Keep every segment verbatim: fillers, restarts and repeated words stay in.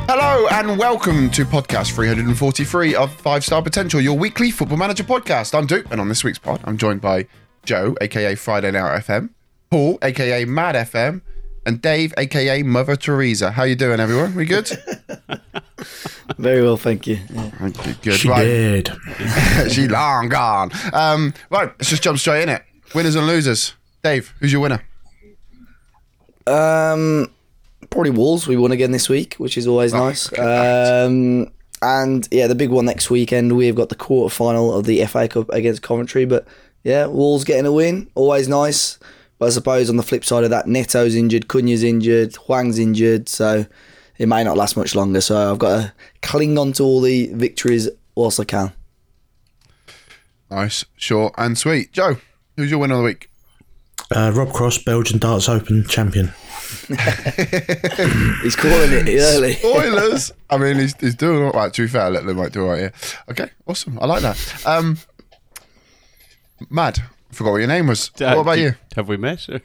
Hello and welcome to podcast three hundred forty-three of Five Star Potential, your weekly Football Manager podcast. I'm Duke, and on this week's pod, I'm joined by Joe, aka Friday Night F M, Paul, aka Mad F M, and Dave, aka Mother Teresa. How you doing, everyone? We good? Very well, thank you. Yeah. Good, good. She right. did. She long gone. Um, right, let's just jump straight in it. Winners and losers. Dave, who's your winner? Um, probably Wolves. We won again this week, which is always Oh, nice. okay. Um, and yeah, the big one next weekend, we've got the quarter final of the F A Cup against Coventry. But yeah, Wolves getting a win, always nice. But I suppose on the flip side of that, Neto's injured, Cunha's injured, Hwang's injured, so it may not last much longer. So I've got to cling on to all the victories whilst I can. Nice, short and sweet. Joe, who's your winner of the week? Uh, Rob Cross, Belgian Darts Open champion. He's calling it early. Spoilers. I mean, he's, he's doing all right. To be fair, I let them might do all right here. Okay, awesome. I like that. Um, Mad. I forgot what your name was. Uh, what about do- you? Have we met? You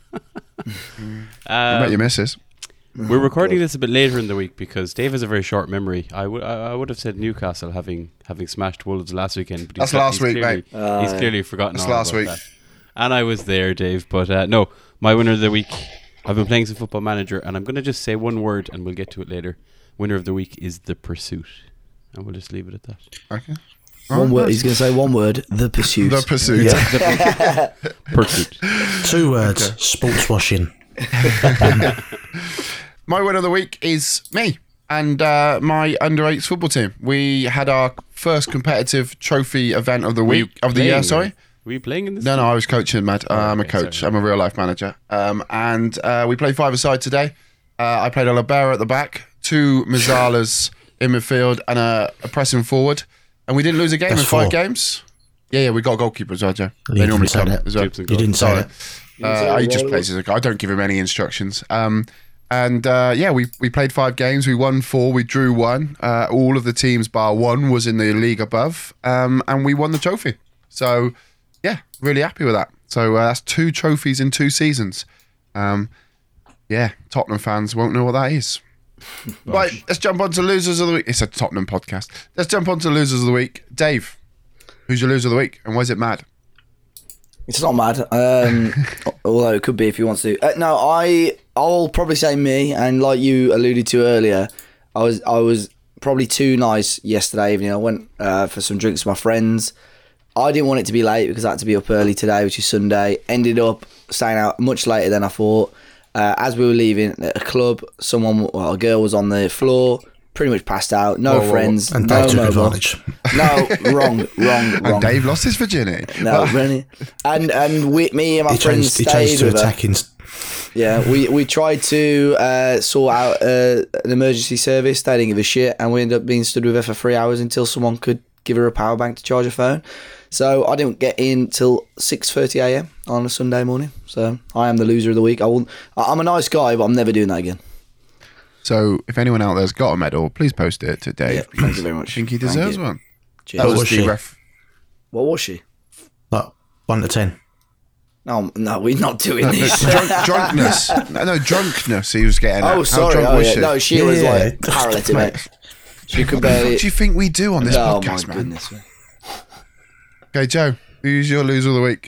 um, met your missus. we're recording this a bit later in the week because Dave has a very short memory. I would I, I would have said Newcastle having having smashed Wolves last weekend. But he's That's got- last he's week, clearly, mate. Uh, He's clearly forgotten That's all last about week. that. And I was there, Dave. But uh, no, my winner of the week. I've been playing some Football Manager, and I'm going to just say one word, and we'll get to it later. Winner of the week is The Pursuit, and we'll just leave it at that. Okay. One word. He's going to say one word. The Pursuit. The Pursuit. Yeah. Pursuit. Two words, sports washing. My winner of the week is me and uh, my under eights football team. We had our first competitive trophy event of the Were you week of the year. playing, Sorry. uh, Were you playing in this? No, no, I was coaching, Matt. Uh, Oh, I'm a okay, coach. sorry. I'm a real life manager. Um, and uh, we played five-a-side today. Uh, I played a libero at the back, two Mazzalas in midfield, and a, a pressing forward. And we didn't lose a game That's in five four. games. Yeah, yeah, we got a goalkeeper as well, Joe. You They didn't normally say come that. as well. Keeps them You didn't say Sorry. that. Uh, he just plays as a guy. I don't give him any instructions. Um, and uh, yeah, we, we played five games. We won four. We drew one. Uh, all of the teams bar one was in the league above. Um, and we won the trophy. So yeah, really happy with that. So uh, that's two trophies in two seasons. Um, yeah, Tottenham fans won't know what that is. Right, let's jump on to losers of the week. It's a Tottenham podcast. Let's jump on to losers of the week. Dave, who's your loser of the week, and why is it mad? It's not mad, um, although it could be if you want to. Uh, no, I I'll probably say me, and like you alluded to earlier, I was I was probably too nice yesterday evening. I went uh, for some drinks with my friends. I didn't want it to be late because I had to be up early today, which is Sunday. Ended up staying out much later than I thought. Uh, as we were leaving at a club, someone, well, a girl was on the floor, pretty much passed out. No Whoa, whoa, whoa. friends, And no Dave took mobile. advantage. No, wrong, wrong, wrong. And Dave lost his virginity. No, really. And and we, me and my He friends changed, he stayed changed to with her. attacking. Yeah, we, we tried to uh, sort out uh, an emergency service. They didn't give a shit, and we ended up being stood with her for three hours until someone could give her a power bank to charge her phone. So I didn't get in till six thirty a.m. on a Sunday morning. So I am the loser of the week. I will. I'm a nice guy, but I'm never doing that again. So if anyone out there's got a medal, please post it to Dave. Yeah, thank you very much. I think he Thank deserves you. one. Cheers. That What was was the she? ref. What was she? Like, one to ten. No, no, we're not doing this. Drunk, drunkness. No, no, drunkness he was getting at. Oh, How sorry. drunk Oh, was yeah. she? No, she Yeah, was yeah. like paralytic, mate. She could What barely. do you think we do on this Oh my podcast, man? goodness. Okay, Joe, who's your loser of the week?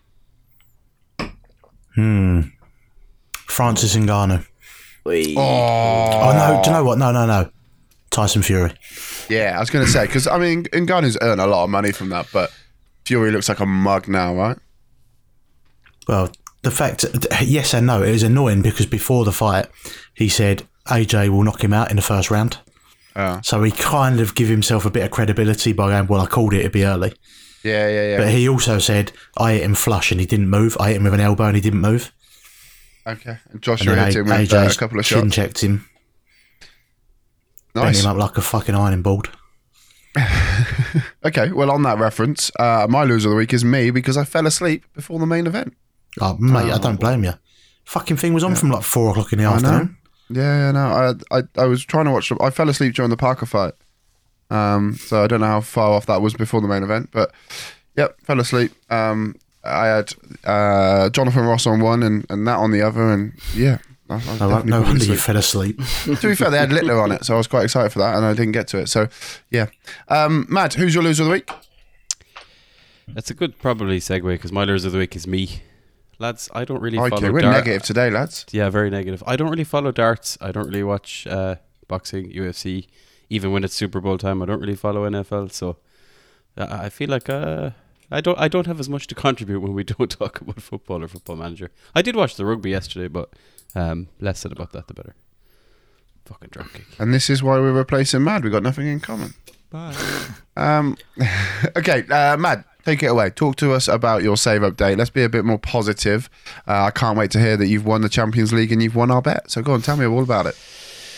Hmm. Francis Ngannou. We- Oh, Oh, no, do you know what? No, no, no. Tyson Fury. yeah, I was going to say, because, I mean, Ngannou's earned a lot of money from that, but Fury looks like a mug now, right? Well, the fact, yes and no, it was annoying because before the fight, he said A J will knock him out in the first round. Uh, So he kind of give himself a bit of credibility by going, well, I called it, it'd be early. yeah, yeah, yeah. But he also said, I hit him flush and he didn't move. I hit him with an elbow and he didn't move. Okay. And And Joshua then hit him A- with uh, a AJ's couple of chin shots. checked him, bent Nice. him up like a fucking ironing board. Okay, well, on that reference, uh, my loser of the week is me because I fell asleep before the main event. Oh, mate, I don't blame you. Fucking thing was on from like four o'clock in the afternoon. Yeah, yeah, no, I, I, I was trying to watch. I fell asleep during the Parker fight, um, so I don't know how far off that was before the main event, but yep, fell asleep. Um, I had uh, Jonathan Ross on one and, and that on the other, and yeah, I, I No, definitely no couldn't wonder you sleep. fell asleep. To be fair, they had Littler on it, so I was quite excited for that, and I didn't get to it. So, yeah. Um, Matt, who's your loser of the week? That's a good probably segue because my loser of the week is me. Lads, I don't really Okay, follow we're dart- negative today, lads. Yeah, very negative. I don't really follow darts. I don't really watch uh, boxing, U F C. Even when it's Super Bowl time, I don't really follow N F L. So uh, I feel like uh, I don't I don't have as much to contribute when we don't talk about football or Football Manager. I did watch the rugby yesterday, but um, less said about that, the better. Fucking dropkick. And this is why we're replacing Mad. We've got nothing in common. Bye. Um, okay, uh, Mad, take it away. Talk to us about your save update. Let's be a bit more positive. Uh, I can't wait to hear that you've won the Champions League and you've won our bet. So go on, tell me all about it.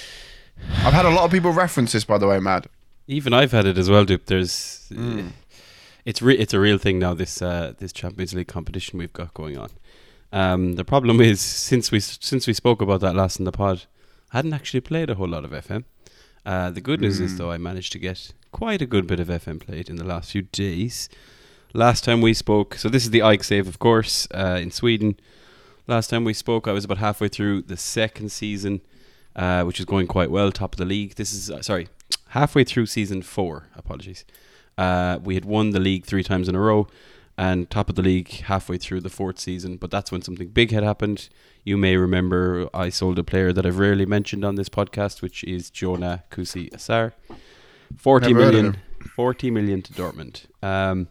I've had a lot of people reference this, by the way, Mad. Even I've had it as well, Dupe. There's, Mm. it's re- it's a real thing now. This uh, this Champions League competition we've got going on. Um, the problem is since we since we spoke about that last in the pod, I hadn't actually played a whole lot of F M. Uh, the good news Mm. is though I managed to get quite a good bit of F M played in the last few days. Last time we spoke, so this is the Ike save, of course, uh, in Sweden. Last time we spoke, I was about halfway through the second season, uh, which is going quite well, top of the league. This is uh, sorry, halfway through season four. Apologies. Uh, we had won the league three times in a row, and top of the league halfway through the fourth season. But that's when something big had happened. You may remember I sold a player that I've rarely mentioned on this podcast, which is Jonah Kusi Asar. forty Never heard of million, him. forty million to Dortmund. Um,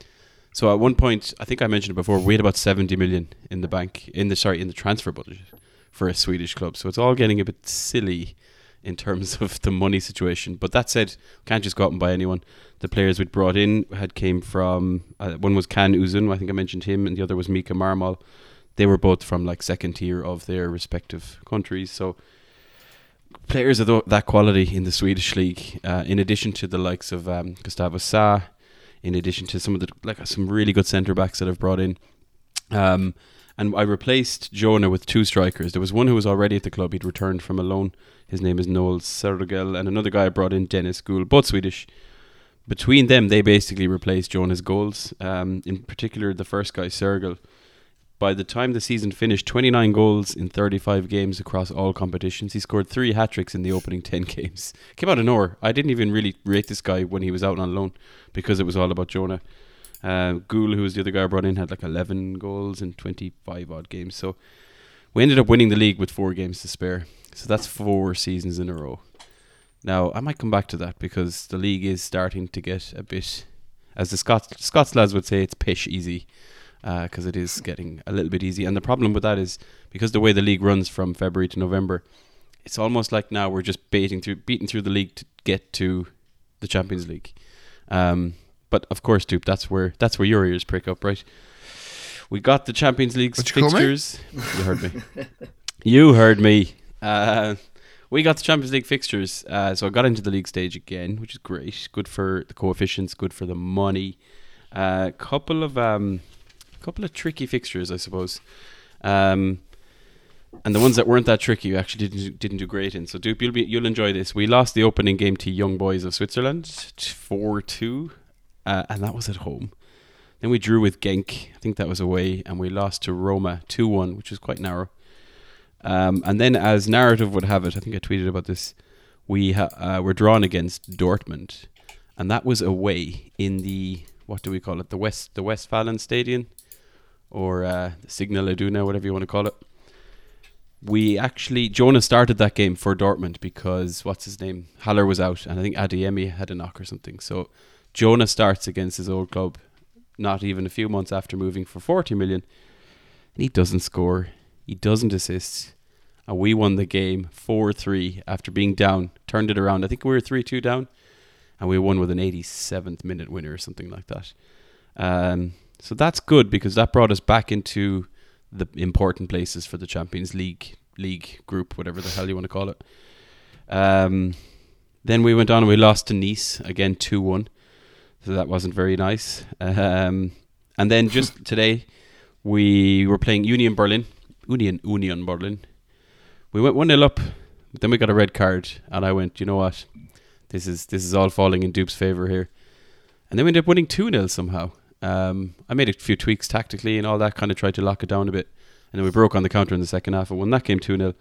so at one point, I think I mentioned it before, we had about seventy million in the bank, in the sorry, in the transfer budget for a Swedish club. So it's all getting a bit silly in terms of the money situation. But that said, can't just go out and buy anyone. The players we'd brought in had came from, uh, one was Can Uzun, I think I mentioned him, and the other was Mika Marmal. They were both from like second tier of their respective countries. So players of th- that quality in the Swedish league, uh, in addition to the likes of um, Gustavo Sa, in addition to some of the like some really good centre backs that I've brought in. Um, and I replaced Jonah with two strikers. There was one who was already at the club. He'd returned from a loan. His name is Noel Sergel, and another guy I brought in, Dennis Gould, both Swedish. Between them, they basically replaced Jonah's goals. Um, in particular, the first guy, Sergel. By the time the season finished, twenty-nine goals in thirty-five games across all competitions. He scored three hat-tricks in the opening ten games. Came out of nowhere. I didn't even really rate this guy when he was out on loan because it was all about Jonah. Uh, Gould, who was the other guy I brought in, had like eleven goals in twenty-five odd games. So we ended up winning the league with four games to spare. So that's four seasons in a row. Now, I might come back to that because the league is starting to get a bit, as the Scots, Scots lads would say, it's pish easy. Because uh, it is getting a little bit easy. And the problem with that is because the way the league runs from February to November, it's almost like now we're just baiting through, beating through the league to get to the Champions League. Um, but of course, Dupe, that's where that's where your ears prick up, right? We got the Champions League fixtures. You heard me. You heard me. Uh, we got the Champions League fixtures. Uh, so I got into the league stage again, which is great. Good for the coefficients, good for the money. A uh, couple of... Um, couple of tricky fixtures, I suppose, um, and the ones that weren't that tricky, you actually didn't didn't do great in. So, Dupe, you'll be you'll enjoy this. We lost the opening game to Young Boys of Switzerland, four two, uh, and that was at home. Then we drew with Genk, I think that was away, and we lost to Roma two one, which was quite narrow. Um, and then, as narrative would have it, I think I tweeted about this. We ha- uh, were drawn against Dortmund, and that was away in the what do we call it? The West the Westfalen Stadion. Or uh, the Signal Iduna, whatever you want to call it. We actually, Jonah started that game for Dortmund because, what's his name? Haller was out, and I think Adeyemi had a knock or something. So Jonah starts against his old club, not even a few months after moving for forty million. And he doesn't score, he doesn't assist. And we won the game four three after being down, turned it around. I think we were three two down, and we won with an eighty-seventh minute winner or something like that. Um... So that's good because that brought us back into the important places for the Champions League league group, whatever the hell you want to call it. Um, then we went on and we lost to Nice, again two one. So that wasn't very nice. Um, and then just today, we were playing Union Berlin. Union, Union Berlin. We went one nil up, but then we got a red card. And I went, you know what? This is, this is all falling in Dupe's favour here. And then we ended up winning two nil somehow. Um, I made a few tweaks tactically and all that, kind of tried to lock it down a bit. And then we broke on the counter in the second half and won that game two nil.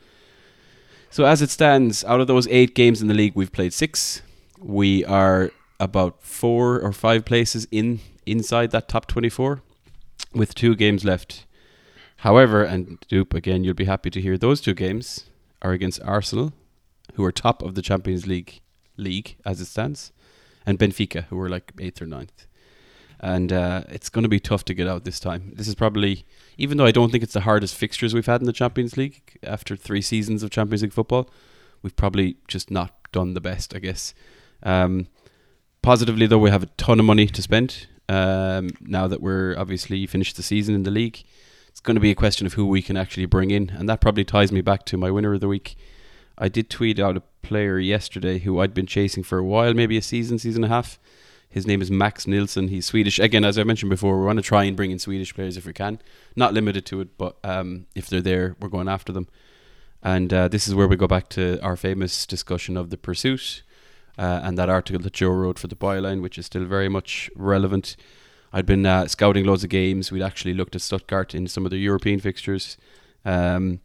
So as it stands, out of those eight games in the league, we've played six. We are about four or five places in inside that top twenty-four with two games left. However, and Dupe, again, you'll be happy to hear those two games are against Arsenal, who are top of the Champions League league as it stands, and Benfica, who are like eighth or ninth. And uh, it's going to be tough to get out this time. This is probably, even though I don't think it's the hardest fixtures we've had in the Champions League after three seasons of Champions League football, we've probably just not done the best, I guess. Um, positively, though, we have a ton of money to spend um, now that we're obviously finished the season in the league. It's going to be a question of who we can actually bring in, and that probably ties me back to my winner of the week. I did tweet out a player yesterday who I'd been chasing for a while, maybe a season, season and a half. His name is Max Nilsson. He's Swedish. Again, as I mentioned before, we want to try and bring in Swedish players if we can. Not limited to it, but um, if they're there, we're going after them. And uh, this is where we go back to our famous discussion of The Pursuit uh, and that article that Joe wrote for the Byline, which is still very much relevant. I'd been uh, scouting loads of games. We'd actually looked at Stuttgart in some of the European fixtures um,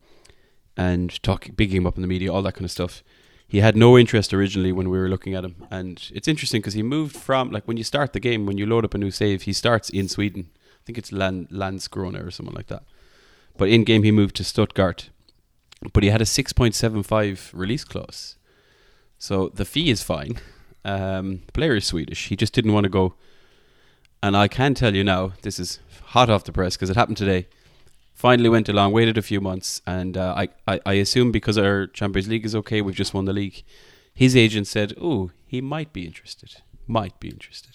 and talking, bigging him up in the media, all that kind of stuff. He had no interest originally when we were looking at him, and it's interesting because he moved from, like, when you start the game, when you load up a new save, he starts in Sweden. I think it's Land, Landskrona or something like that. But in game he moved to Stuttgart, but he had a six point seven five release clause, so the fee is fine. Um, the player is Swedish. He just didn't want to go, and I can tell you now, this is hot off the press because it happened today. Finally went along, waited a few months, and uh, I, I, I assume because our Champions League is okay, we've just won the league. His agent said, oh, he might be interested. Might be interested.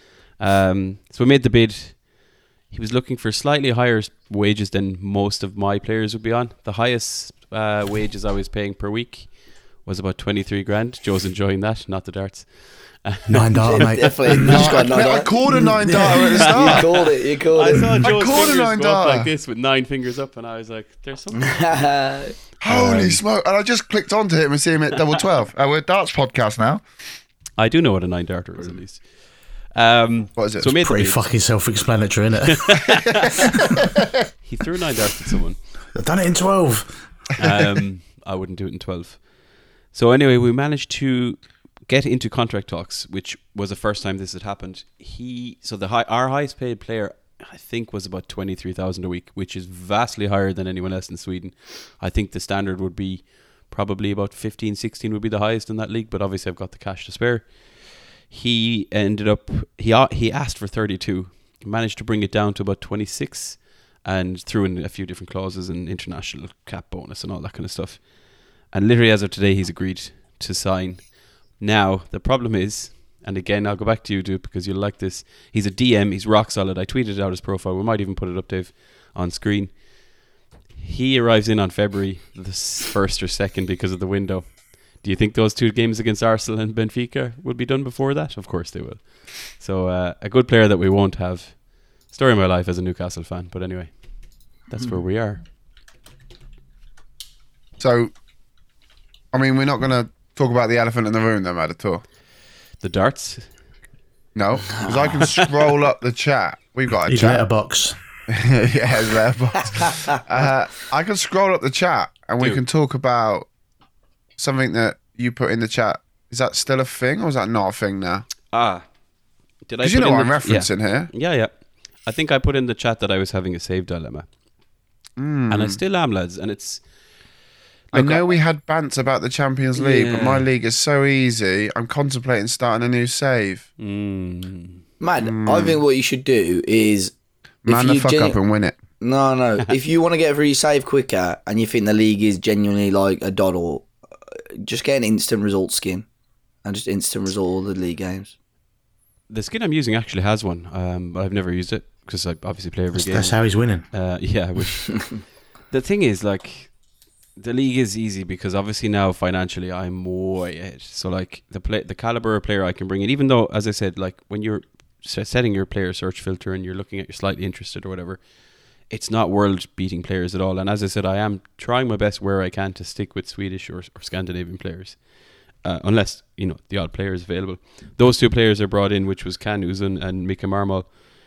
Um, so we made the bid. He was looking for slightly higher wages than most of my players would be on. The highest uh, wages I was paying per week was about twenty-three grand. Joe's enjoying that, not the darts. Nine data, mate. Definitely. You just got nine I data. called a nine data at the You start. called it. You called I it. saw Joe's called a fingers nine go up data. like this with nine fingers up, and I was like, there's something. Holy Um, smoke. And I just clicked onto him and see him at double twelve. Uh, we're a darts podcast now. I do know what a nine darter is, at least. Um, What is it? So we made the Pretty bid. fucking self-explanatory, isn't it? He threw nine darts at someone. I've done it in twelve. Um, I wouldn't do it in twelve. So anyway, we managed to get into contract talks, which was the first time this had happened. He so the high, our highest paid player, I think, was about twenty-three thousand a week, which is vastly higher than anyone else in Sweden. I think the standard would be probably about fifteen, sixteen would be the highest in that league, but obviously I've got the cash to spare. He ended up he he asked for thirty-two, managed to bring it down to about twenty-six, and threw in a few different clauses and international cap bonus and all that kind of stuff. And literally as of today, he's agreed to sign. Now, the problem is, and again, I'll go back to you, Dupe, because you'll like this. He's a D M. He's rock solid. I tweeted out his profile. We might even put it up, Dave, on screen. He arrives in on February the first or second because of the window. Do you think those two games against Arsenal and Benfica will be done before that? Of course they will. So uh, a good player that we won't have. Story of my life as a Newcastle fan. But anyway, that's mm. where we are. So, I mean, we're not going to talk about the elephant in the room, though, Matt, at all. The darts? No, because I can scroll up the chat. We've got a His chat. letterbox. Yeah, his letterbox. uh, I can scroll up the chat and we Dude. can talk about something that you put in the chat. Is that still a thing or is that not a thing now? Ah. Did I Because you put know in what the- I'm referencing yeah. here. Yeah, yeah. I think I put in the chat that I was having a save dilemma. Mm. And I still am, lads. And it's... I Look, know we had bants about the Champions League, but Yeah. my league is so easy. I'm contemplating starting a new save. Mm, Man, I think what you should do is... Man the you fuck genu- up and win it. No, no. If you want to get through your save quicker and you think the league is genuinely like a doddle, uh, just get an instant result skin and just instant result all the league games. the skin I'm using actually has one, um, but I've never used it because I obviously play every That's, game. that's how he's winning. Uh, yeah, which the thing is, like, the league is easy because obviously now financially I'm way ahead. So like the play, the caliber of player I can bring in, even though, as I said, like when you're s- setting your player search filter and you're looking at you're slightly interested or whatever, it's not world beating players at all. And as I said, I am trying my best where I can to stick with Swedish or, or Scandinavian players. Uh, unless, you know, the odd player is available. Those two players are brought in, which was Can Uzun and Mika Marmal.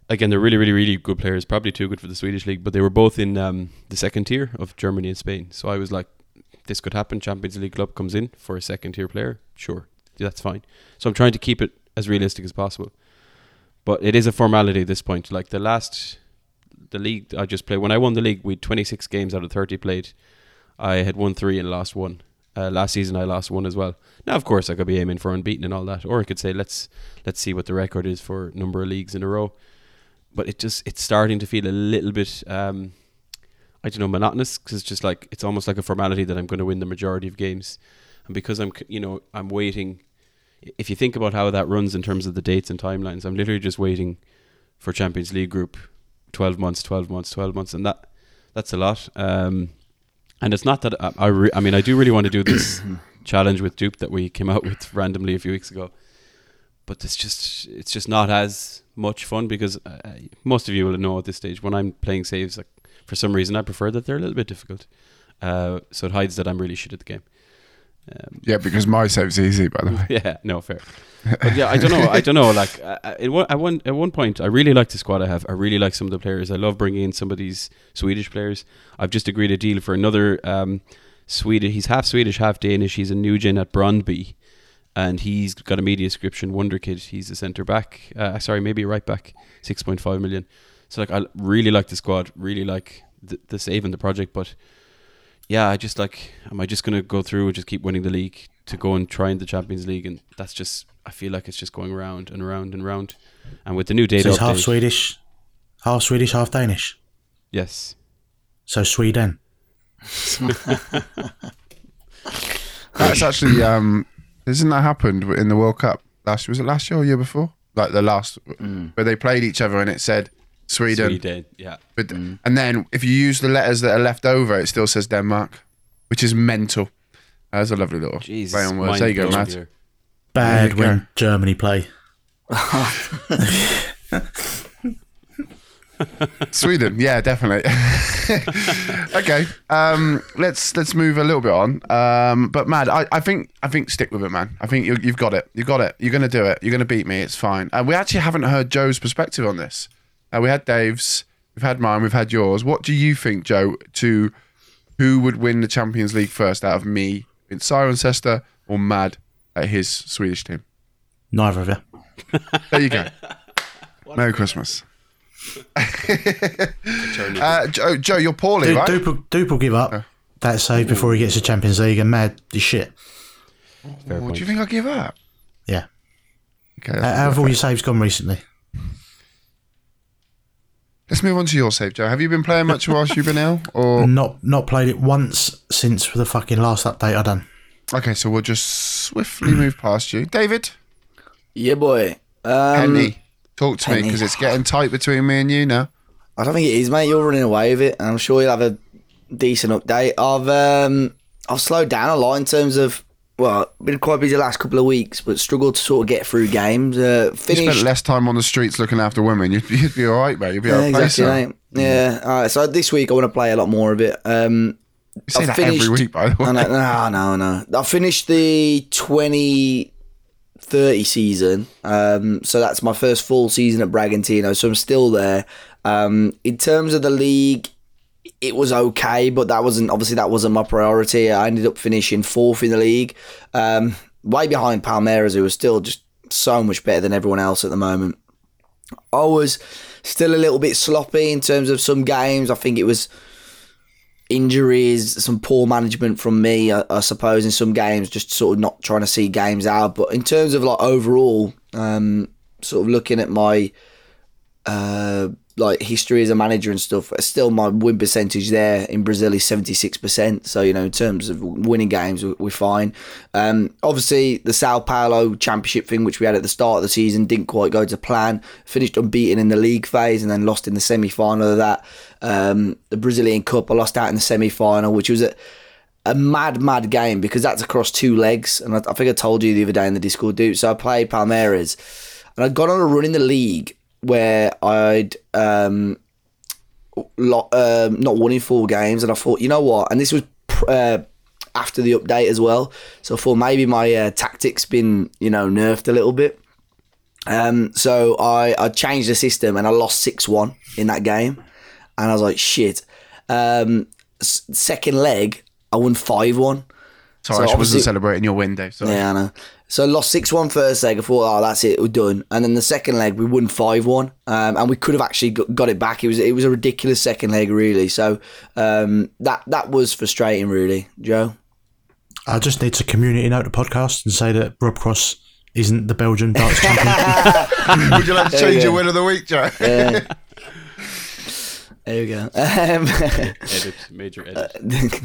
again, they're really, really, really good players. Probably too good for the Swedish league, but they were both in um, the second tier of Germany and Spain. So I was like, this could happen. Champions League club comes in for a second tier player. Sure, that's fine. So I'm trying to keep it as realistic as possible. But it is a formality at this point. Like the last, the league I just played, when I won the league, we had twenty-six games out of thirty played. I had won three and lost one. Uh, last season I lost one as well. Now, of course, I could be aiming for unbeaten and all that, or I could say let's let's see what the record is for number of leagues in a row. But it just it's starting to feel a little bit, um, I don't know, monotonous, because it's just like it's almost like a formality that I'm going to win the majority of games, and because I'm you know I'm waiting. If you think about how that runs in terms of the dates and timelines, I'm literally just waiting for Champions League group, twelve months, twelve months, twelve months, and that that's a lot. Um, And it's not that I, I, re- I mean, I do really want to do this challenge with Dupe that we came out with randomly a few weeks ago, but it's just it's just not as much fun because uh, most of you will know at this stage when I'm playing saves, like, for some reason I prefer that they're a little bit difficult, uh, so it hides that I'm really shit at the game. Um, Yeah, because my save's easy, by the way. yeah, no, fair. But yeah, I don't know. I don't know. Like, uh, at one, at one at one point, I really like the squad I have. I really like some of the players. I love bringing in some of these Swedish players. I've just agreed a deal for another um, Swedish. He's half Swedish, half Danish. He's a new gen at Brøndby, and he's got a media description, wonder kid. He's a centre back. Uh, sorry, maybe a right back. Six point five million. So like, I really like the squad. Really like the, the save and the project, but. Yeah, I just like, am I just going to go through and just keep winning the league to go and try in the Champions League? And that's just, I feel like it's just going round and round and round. And with the new data So he's half update- Swedish, half Swedish, half Danish. Yes. So Sweden. That's actually, um, isn't that happened in the World Cup? Last Was it last year or year before? Like the last, Mm. where they played each other and it said Sweden. Sweden, yeah. But, And then if you use the letters that are left over, it still says Denmark, which is mental. That's a lovely little Jesus. play on words. There you go, mind Matt. blown here. Bad There you when go. Germany play. Sweden, yeah, definitely. Okay, um, let's let's move a little bit on. Um, but Mad, I, I think I think stick with it, man. I think you, you've got it. You've got it. You're gonna do it. You're gonna beat me. It's fine. And we actually haven't heard Joe's perspective on this. Uh, we had Dave's, we've had mine, we've had yours. What do you think, Joe? To who would win the Champions League first out of me, in Cirencester, or Mad at his Swedish team? Neither of you. There you go. Merry Christmas. uh, Joe, Joe, you're poorly, Dupe, right? Dupe, will- Dupe will give up that save before he gets to Champions League, and Mad is shit. Fair Oh, point. do you think I'll give up? Yeah. Okay, How that's how have all your saves gone recently? Let's move on to your save, Joe. Have you been playing much whilst you've been ill? Or Not not played it once since the fucking last update I done. okay, so we'll just swiftly move past you, David. Yeah, boy. Um, Penny, talk to me Penny. because it's getting tight between me and you now. I don't think it is, mate. You're running away with it, and I'm sure you'll have a decent update. I've um, I've slowed down a lot in terms of, well, been quite busy the last couple of weeks, but struggled to sort of get through games. Uh, You finished. spent less time on the streets looking after women. You'd, you'd be all right, mate. You'd be Yeah, able to play exactly, some. mate. Yeah. All right. So this week I want to play a lot more of it. Um, You say I've that finished- every week, by the way. I know, no, no, no. I finished the twenty thirty season. Um, so that's my first full season at Bragantino. So I'm still there. Um, in terms of the league, it was okay, but that wasn't obviously that wasn't my priority. I ended up finishing fourth in the league, um, way behind Palmeiras, who was still just so much better than everyone else at the moment. I was still a little bit sloppy in terms of some games. I think it was injuries, some poor management from me, I, I suppose, in some games, just sort of not trying to see games out. But in terms of like overall, um, sort of looking at my uh, like history as a manager and stuff, still my win percentage there in Brazil is seventy-six percent. So, you know, in terms of winning games, we're fine. Um, obviously, the Sao Paulo Championship thing, which we had at the start of the season, didn't quite go to plan. Finished unbeaten in the league phase and then lost in the semi-final of that. Um, the Brazilian Cup, I lost out in the semi-final, which was a, a mad, mad game because that's across two legs. And I, I think I told you the other day in the Discord, dude. So I played Palmeiras and I got on a run in the league where I'd um, lo- uh, not won in four games, and I thought, you know what? And this was pr- uh, after the update as well, so I thought maybe my uh, tactics been, you know, nerfed a little bit. Um, so I, I changed the system and I lost six one in that game. And I was like, shit. Um, s- second leg, I won five one. Sorry, So I wasn't obviously- celebrating your window. Sorry. Yeah, I know. So lost six one first leg. I thought, oh, that's it, we're done. And then the second leg, we won five one. Um, and we could have actually got, got it back. It was it was a ridiculous second leg, really. So um, that that was frustrating, really, Joe. I just need to community note the podcast and say that Rob Cross isn't the Belgian darts champion. Would you like to There we change your go. win of the week, Joe? Yeah. There we go. Um, Edit, major edit.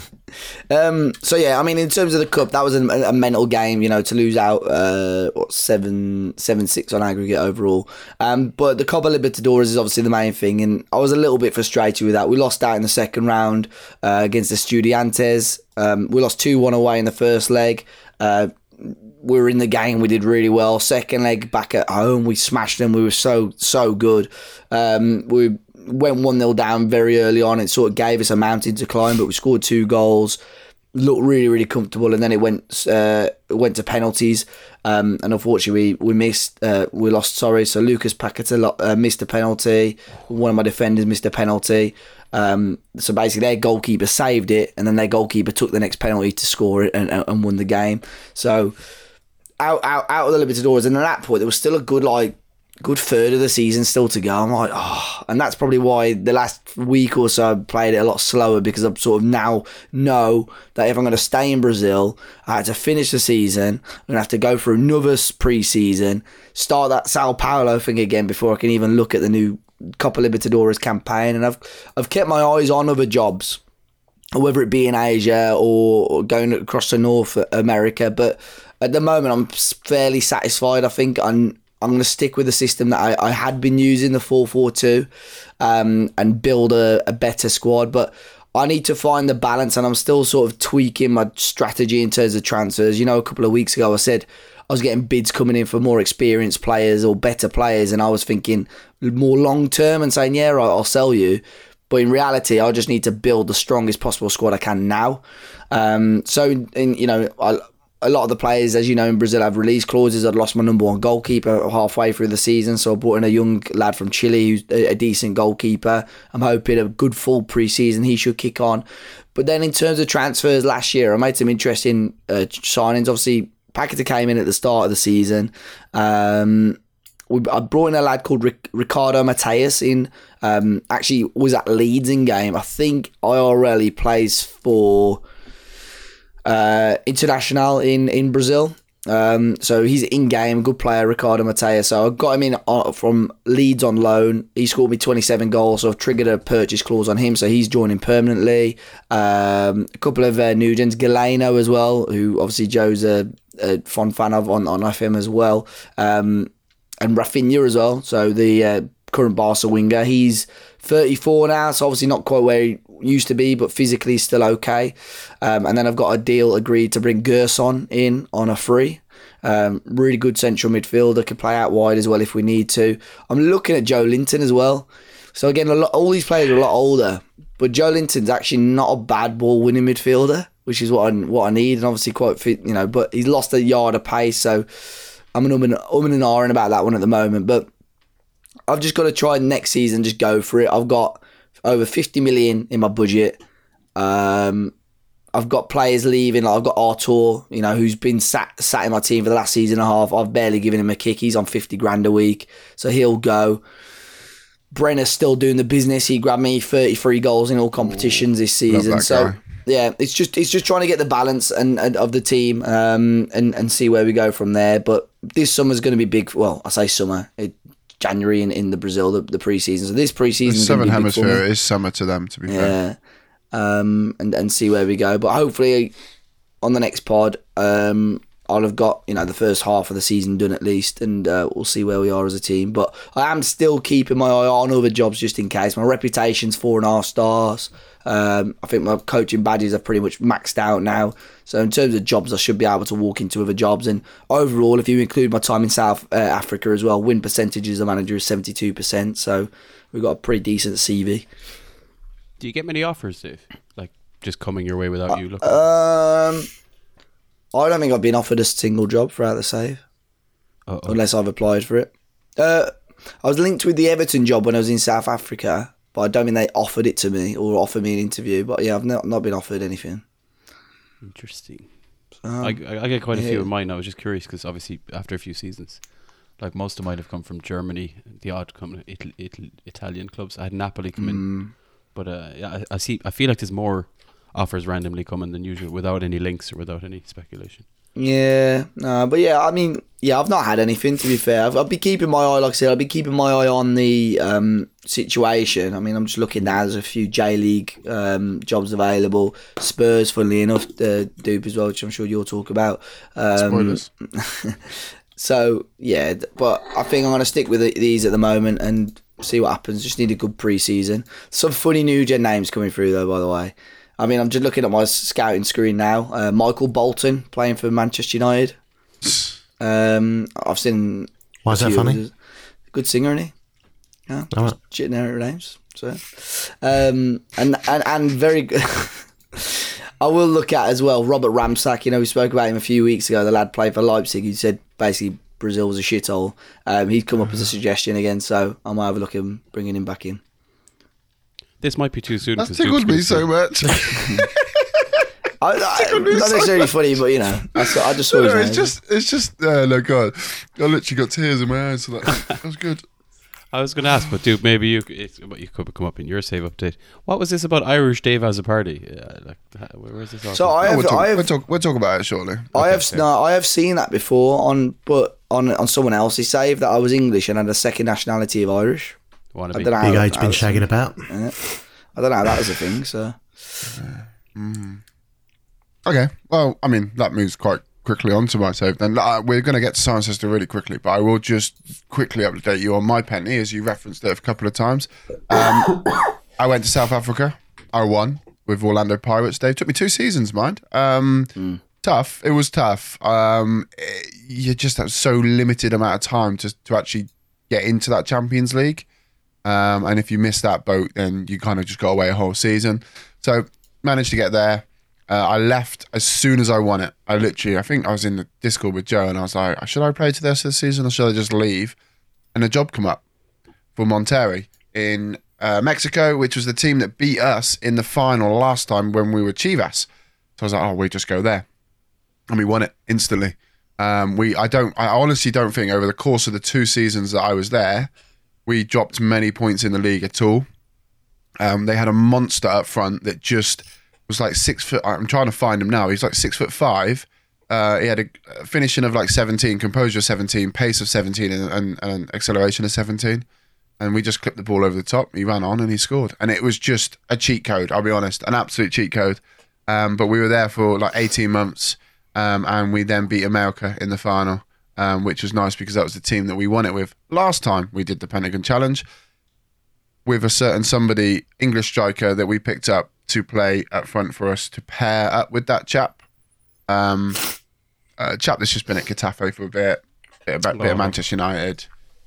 um, so yeah, I mean, in terms of the cup, that was a, a mental game. You know, to lose out uh, what seven seven six on aggregate overall. Um, but the Copa Libertadores is obviously the main thing, and I was a little bit frustrated with that. We lost out in the second round uh, against the Estudiantes. Um, we lost two one away in the first leg. Uh, we were in the game. We did really well. Second leg back at home, we smashed them. We were so so good. Um, we went one nil down very early on. It sort of gave us a mountain to climb, but we scored two goals. Looked really, really comfortable, and then it went uh, went to penalties. Um, and unfortunately, we, we missed. Uh, we lost. Sorry, so Lucas Paqueta lo- uh, missed a penalty. One of my defenders missed a penalty. Um, so basically, their goalkeeper saved it, and then their goalkeeper took the next penalty to score it and, and won the game. So out, out, out of the Libertadores, and at that point, there was still a good like. good third of the season still to go. I'm like, oh, and that's probably why the last week or so I played it a lot slower, because I sort of now know that if I'm going to stay in Brazil, I had to finish the season. I'm going to have to go through another pre-season, start that Sao Paulo thing again before I can even look at the new Copa Libertadores campaign. And I've I've kept my eyes on other jobs, whether it be in Asia or going across to North America. But at the moment, I'm fairly satisfied. I think I'm. I'm going to stick with the system that I, I had been using, the four four two, um, and build a, a better squad. But I need to find the balance, and I'm still sort of tweaking my strategy in terms of transfers. You know, a couple of weeks ago I said I was getting bids coming in for more experienced players or better players, and I was thinking more long-term and saying, yeah, right, I'll sell you. But in reality, I just need to build the strongest possible squad I can now. Um, so, in, you know, I... A lot of the players, as you know, in Brazil have release clauses. I'd lost my number one goalkeeper halfway through the season, so I brought in a young lad from Chile who's a decent goalkeeper. I'm hoping a good full pre-season, he should kick on. But then in terms of transfers last year, I made some interesting uh, signings. Obviously, Paqueta came in at the start of the season. Um, we, I brought in a lad called Ric- Ricardo Mateus in. Um, actually, was at Leeds in game. I think I R L he plays for... Uh, international in, in Brazil. Um, so he's in game, good player, Ricardo Mateus. So I got him in uh, from Leeds on loan. He scored me twenty-seven goals, so I've triggered a purchase clause on him, so he's joining permanently. Um, a couple of uh, Nugents, Galeno as well, who obviously Joe's a, a fond fan of on, on F M as well. Um, and Rafinha as well, so the uh, current Barca winger. He's thirty-four now, so obviously not quite where he used to be, but physically still okay. Um, and then I've got a deal agreed to bring Gerson in on a free. Um, really good central midfielder, can play out wide as well if we need to. I'm looking at Joe Linton as well. So again, a lot, all these players are a lot older, but Joe Linton's actually not a bad ball winning midfielder, which is what I what I need, and obviously quite fit, you know. But he's lost a yard of pace, so I'm an um and, um and ahhing about that one at the moment. But I've just got to try next season, just go for it. I've got over fifty million in my budget. Um, I've got players leaving. Like I've got Artur, you know, who's been sat sat in my team for the last season and a half. I've barely given him a kick. He's on fifty grand a week, so he'll go. Brenner's still doing the business. He grabbed me thirty-three goals in all competitions this season. So guy. yeah, it's just it's just trying to get the balance and, and of the team um, and and see where we go from there. But this summer's going to be big. Well, I say summer. It, January in, in the Brazil, the, the pre-season. So this pre-season The is going to Southern be big for me. Hemisphere is summer to them, to be fair. Yeah, um, and and see where we go. But hopefully, on the next pod, um, I'll have got you know the first half of the season done at least, and uh, we'll see where we are as a team. But I am still keeping my eye on other jobs just in case. My reputation's four and a half stars. Um, I think my coaching badges are pretty much maxed out now. So in terms of jobs, I should be able to walk into other jobs. And overall, if you include my time in South uh, Africa as well, win percentage as a manager is seventy-two percent. So we've got a pretty decent C V. Do you get many offers, Dave? Like just coming your way without you looking? Um, I don't think I've been offered a single job throughout the save, Uh-oh. unless I've applied for it. Uh, I was linked with the Everton job when I was in South Africa, but I don't think they offered it to me or offered me an interview. But yeah, I've not, not been offered anything. Interesting. Um, I, I I get quite a yeah. few in mine. I was just curious because obviously after a few seasons, like most of mine have come from Germany, the odd come Italy, Italy, Italian clubs. I had Napoli come Mm. in, but uh, yeah, I, I see. I feel like there's more offers randomly coming than usual without any links or without any speculation. Yeah, no, but yeah, I mean, yeah, I've not had anything, to be fair. I've, I've been keeping my eye, like I said, I've been keeping my eye on the um, situation. I mean, I'm just looking now, there's a few J-League um, jobs available. Spurs, funnily enough, uh, Dupe as well, which I'm sure you'll talk about. Um, Spoilers. So, yeah, th- but I think I'm going to stick with it, these at the moment and see what happens. Just need a good pre-season. Some funny new gen names coming through, though, by the way. I mean, I'm just looking at my scouting screen now. Uh, Michael Bolton playing for Manchester United. Um, I've seen. Why is a that few funny? others. Good singer, isn't he? Yeah, All right. generic names. So, um, and and and very good. I will look at as well Robert Ramsack. You know, we spoke about him a few weeks ago. The lad played for Leipzig. He said basically Brazil was a shithole. Um, he'd come up as a suggestion again, so I might have a look at him bringing him back in. This might be too soon. That's 'cause tickled Duke's me gonna so say- much. I, I, not necessarily funny, but you know, I, saw, I just saw No, his no, name. it's just, it's just, uh, no, God. I literally got tears in my eyes. So that, that was good. I was going to ask, but Duke, maybe you it's, but you could come up in your save update. What was this about Irish Dave as a party? Uh, like, ha- where is this? all So from? I Oh, have, we'll, talk, I have we'll, talk, we'll talk about it shortly. I have fair. no, I have seen that before on, but on on someone else's save that I was English and had a second nationality of Irish. Wanna I be? don't know. Big how, Age how been that's- shagging about. yeah. I don't know how that was a thing. So Okay. Well, I mean, that moves quite quickly on to my save. Then uh, we're going to get to Cirencester really quickly, but I will just quickly update you on my penny, as you referenced it a couple of times. Um, I went to South Africa. I won with Orlando Pirates. Dave, took me two seasons, mind. Um, Tough. It was tough. Um, it- you just have so limited amount of time to to actually get into that Champions League. Um, and if you miss that boat, then you kind of just got away a whole season. So managed to get there. Uh, I left as soon as I won it. I literally, I think I was in the Discord with Joe and I was like, should I play to the rest of the season or should I just leave? And a job come up for Monterrey in uh, Mexico, which was the team that beat us in the final last time when we were Chivas. So I was like, oh, we just go there. And we won it instantly. Um, we, I don't, I honestly don't think over the course of the two seasons that I was there, we dropped many points in the league at all. Um, they had a monster up front that just was like six foot. I'm trying to find him now. He's like six foot five. Uh, he had a a finishing of like seventeen, composure of seventeen, pace of seventeen, and, and, and acceleration of seventeen. And we just clipped the ball over the top. He ran on and he scored. And it was just a cheat code, I'll be honest, an absolute cheat code. Um, but we were there for like eighteen months. Um, and we then beat America in the final, um, which was nice because that was the team that we won it with. Last time we did the Pentagon Challenge with a certain somebody, English striker, that we picked up to play up front for us to pair up with that chap. Um, a chap that's just been at Getafe for a bit, bit of, bit Oh. of Manchester United.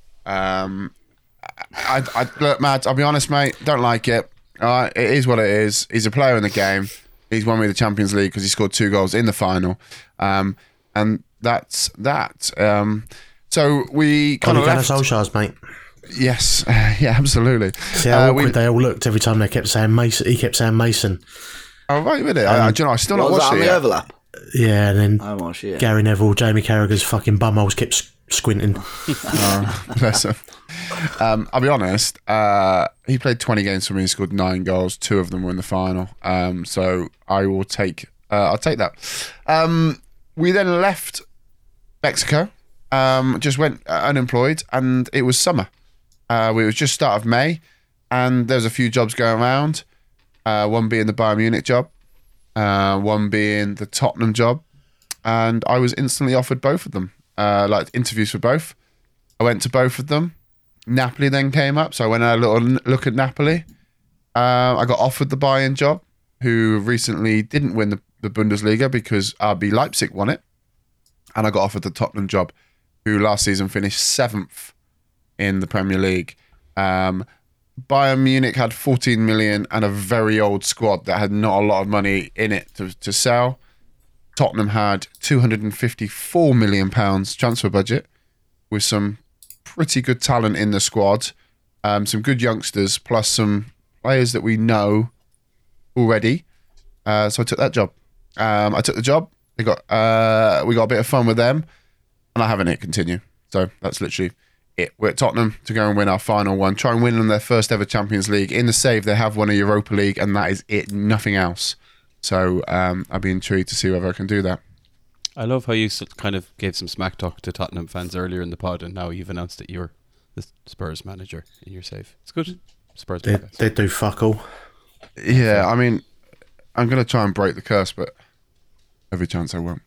Um, I, I, look, Mads, I'll be honest, mate, don't like it. All right, it is what it is. He's a player in the game. He's won me the Champions League because he scored two goals in the final. Um, and that's that. Um, so we kind Ole of Gunnar left. Solskjaer's, mate. Yes, yeah, absolutely. See how Uh, awkward we- they all looked every time they kept saying Mason. He kept saying Mason. Oh, right with it. I, I, do you know, I still not what was that watched on it the yet. overlap? Yeah, and then I watched it. Gary Neville, Jamie Carragher's fucking bumholes kept s- squinting. Oh, bless him. Um, I'll be honest. Uh, he played twenty games for me. He scored nine goals. Two of them were in the final. Um, so I will take. Uh, I'll take that. Um, we then left Mexico. Um, just went uh, unemployed, and it was summer. Uh, we was just start of May, and there was a few jobs going around. Uh, one being the Bayern Munich job, uh, one being the Tottenham job, and I was instantly offered both of them. Uh, like interviews for both. I went to both of them. Napoli then came up, so I went and had a little look at Napoli. Uh, I got offered the Bayern job, who recently didn't win the, the Bundesliga because R B Leipzig won it. And I got offered the Tottenham job, who last season finished seventh in the Premier League. Um, Bayern Munich had fourteen million and a very old squad that had not a lot of money in it to, to sell. Tottenham had two hundred fifty-four million pounds transfer budget with some pretty good talent in the squad, um, some good youngsters, plus some players that we know already. Uh, so I took that job. Um, I took the job. We got uh, we got a bit of fun with them, and I haven't hit continue. So that's literally it. We're at Tottenham to go and win our final one. Try and win them their first ever Champions League. In the save, they have won a Europa League, and that is it. Nothing else. So um, I'll be intrigued to see whether I can do that. I love how you s- kind of gave some smack talk to Tottenham fans earlier in the pod, and now you've announced that you're the Spurs manager in your save. It's good. Spurs They, podcast. they do fuck all. Yeah, I mean, I'm going to try and break the curse, but every chance I won't.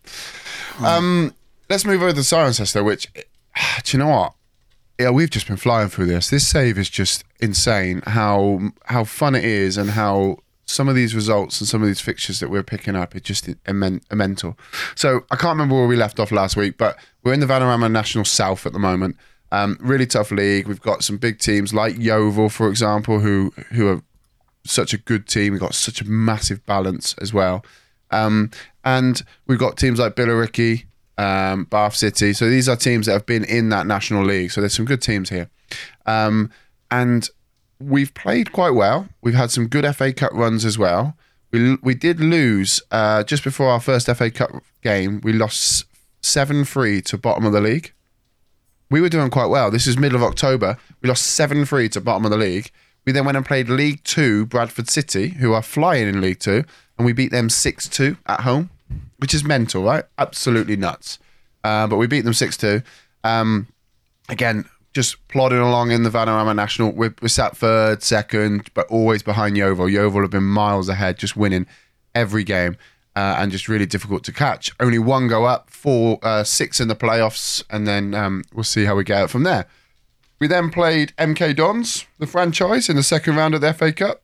Um, let's move over to Cirencester, which, do you know what? Yeah, we've just been flying through this. This save is just insane how how fun it is and how some of these results and some of these fixtures that we're picking up, it's just immen- mental. So I can't remember where we left off last week, but we're in the Vanarama National South at the moment. Um, really tough league. We've got some big teams like Yeovil, for example, who who are such a good team. We've got such a massive balance as well. Um, and we've got teams like Billericay, um, Bath City. So these are teams that have been in that National League. So there's some good teams here. Um, and we've played quite well. We've had some good F A Cup runs as well. We we did lose uh, just before our first F A Cup game. We lost seven three to bottom of the league. We were doing quite well. This is middle of October. We lost seven three to bottom of the league. We then went and played League Two, Bradford City, who are flying in League Two, and we beat them six two at home, which is mental, right? Absolutely nuts. Uh, but we beat them six two. Um, again, just plodding along in the Vanarama National. We're, we're sat third, second, but always behind Yeovil. Yeovil have been miles ahead, just winning every game, uh, and just really difficult to catch. Only one go up, four, uh, six in the playoffs, and then um, we'll see how we get out from there. We then played M K Dons, the franchise, in the second round of the F A Cup,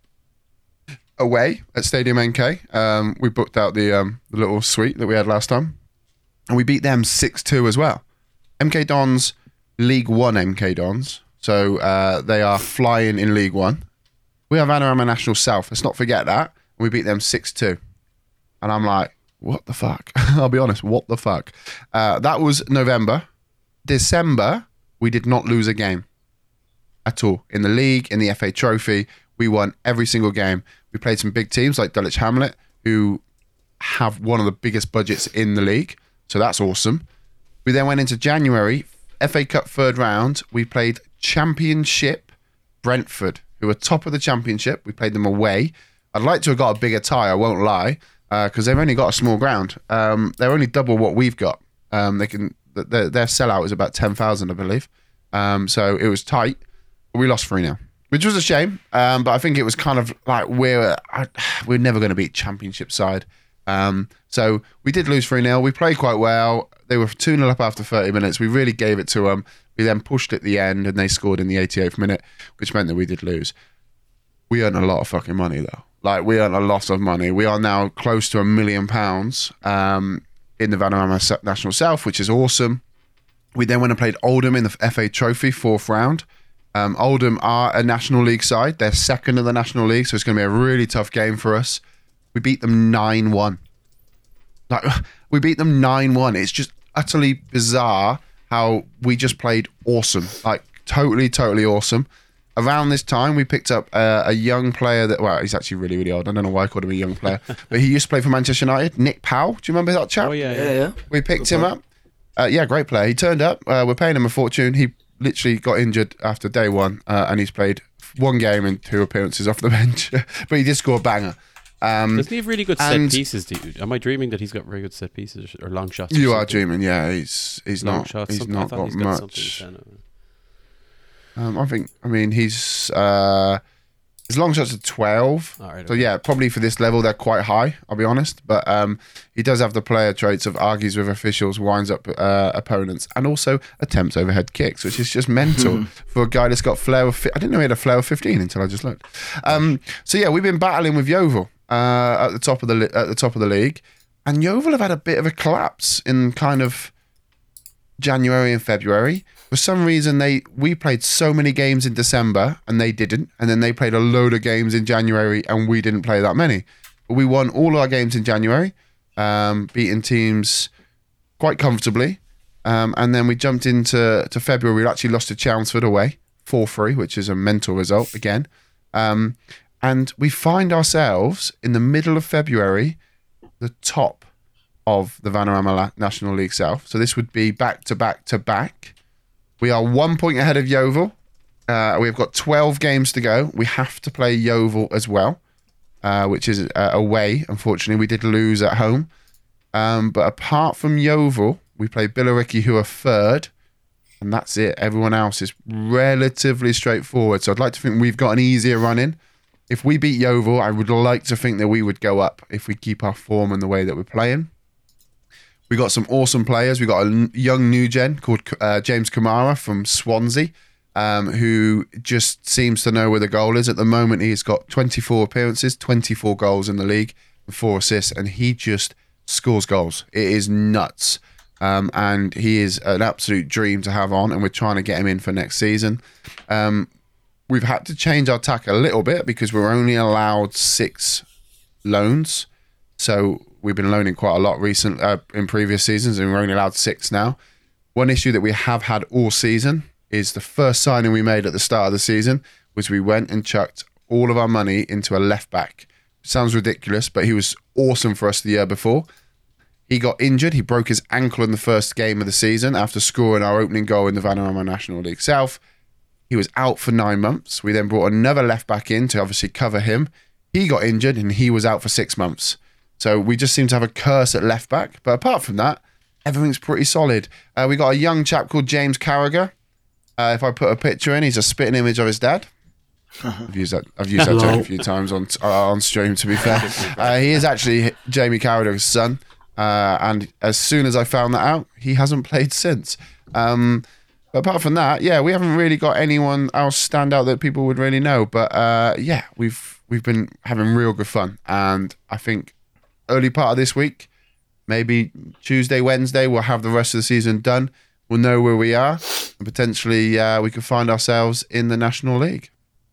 away at Stadium N K. Um, we booked out the, um, the little suite that we had last time, and we beat them six two as well. M K Dons, League One M K Dons, so uh, they are flying in League One. We have Vanarama National South, let's not forget that. We beat them six two. And I'm like, what the fuck? I'll be honest, what the fuck? Uh, that was November. December, we did not lose a game at all. In the league, in the F A Trophy, we won every single game. We played some big teams like Dulwich Hamlet, who have one of the biggest budgets in the league. So that's awesome. We then went into January, F A Cup third round. We played Championship Brentford, who are top of the Championship. We played them away. I'd like to have got a bigger tie, I won't lie, because uh, they've only got a small ground. Um, they're only double what we've got. Um, they can their, their sellout is about ten thousand, I believe. Um, so it was tight. We lost three nil, which was a shame. Um, but I think it was kind of like we're I, we're never going to beat Championship side. Um, so we did lose three nil. We played quite well. They were two nil up after thirty minutes. We really gave it to them. We then pushed at the end and they scored in the eighty-eighth minute, which meant that we did lose. We earned a lot of fucking money though. Like we earned a lot of money. We are now close to a million pounds um, in the Vanarama National South, which is awesome. We then went and played Oldham in the F A Trophy, fourth round. Um, Oldham are a National League side. They're second in the National League, so it's going to be a really tough game for us. We beat them nine one. Like, we beat them nine one. It's just utterly bizarre how we just played awesome. Like, totally, totally awesome. Around this time, we picked up uh, a young player that, well, he's actually really, really old. I don't know why I called him a young player, but he used to play for Manchester United, Nick Powell. Do you remember that chap? Oh, yeah, Yeah, yeah. yeah. We picked him up. Uh, yeah, great player. He turned up. Uh, we're paying him a fortune. He literally got injured after day one, uh, and he's played one game and two appearances off the bench. But he did score a banger. Um, Doesn't he have really good set and- pieces, dude? Am I dreaming that he's got very good set pieces or long shots? or you are something? dreaming, yeah. He's he's Long not. shots. He's something. I not thought got he's got much. something. Um, I think. I mean, he's uh, his long shots are twelve. All right, So okay. yeah, probably for this level they're quite high. I'll be honest, but um, he does have the player traits of argues with officials, winds up uh, opponents, and also attempts overhead kicks, which is just mental for a guy that's got flair. Of fi- I didn't know he had a flair of fifteen until I just looked. Um, so yeah, we've been battling with Yeovil uh, at the top of the li- at the top of the league, and Yeovil have had a bit of a collapse in kind of January and February. For some reason, they we played so many games in December and they didn't, and then they played a load of games in January and we didn't play that many. But we won all our games in January, um, beating teams quite comfortably. Um, and then we jumped into to February. We actually lost to Chelmsford away, four three, which is a mental result again. Um, and we find ourselves in the middle of February, the top of the Vanarama La- National League South. So this would be back to back to back. We are one point ahead of Yeovil. Uh, we've got twelve games to go. We have to play Yeovil as well, uh, which is uh, away. Unfortunately, we did lose at home. Um, but apart from Yeovil, we play Billericay, who are third, and that's it. Everyone else is relatively straightforward. So I'd like to think we've got an easier run in. If we beat Yeovil, I would like to think that we would go up if we keep our form and the way that we're playing. We got some awesome players. We got a young new gen called uh, James Kamara from Swansea, um, who just seems to know where the goal is. At the moment, he's got twenty-four appearances, twenty-four goals in the league, and four assists, and he just scores goals. It is nuts. Um, and he is an absolute dream to have on, and we're trying to get him in for next season. Um, we've had to change our tack a little bit because we're only allowed six loans. So we've been loaning quite a lot recent uh, in previous seasons, and we're only allowed six now. One issue that we have had all season is the first signing we made at the start of the season was we went and chucked all of our money into a left back. Sounds ridiculous, but he was awesome for us the year before. He got injured. He broke his ankle in the first game of the season after scoring our opening goal in the Vanarama National League South. He was out for nine months. We then brought another left back in to obviously cover him. He got injured and he was out for six months. So we just seem to have a curse at left back. But apart from that, everything's pretty solid. Uh, we got a young chap called James Carragher. Uh, if I put a picture in, he's a spitting image of his dad. I've used that. I've used that joke a few times on uh, on stream. To be fair, uh, he is actually Jamie Carragher's son. Uh, and as soon as I found that out, he hasn't played since. Um, but apart from that, yeah, we haven't really got anyone else stand out that people would really know. But uh, yeah, we've we've been having real good fun, and I think early part of this week, maybe Tuesday, Wednesday, we'll have the rest of the season done. We'll know where we are, and potentially uh, we could find ourselves in the National League.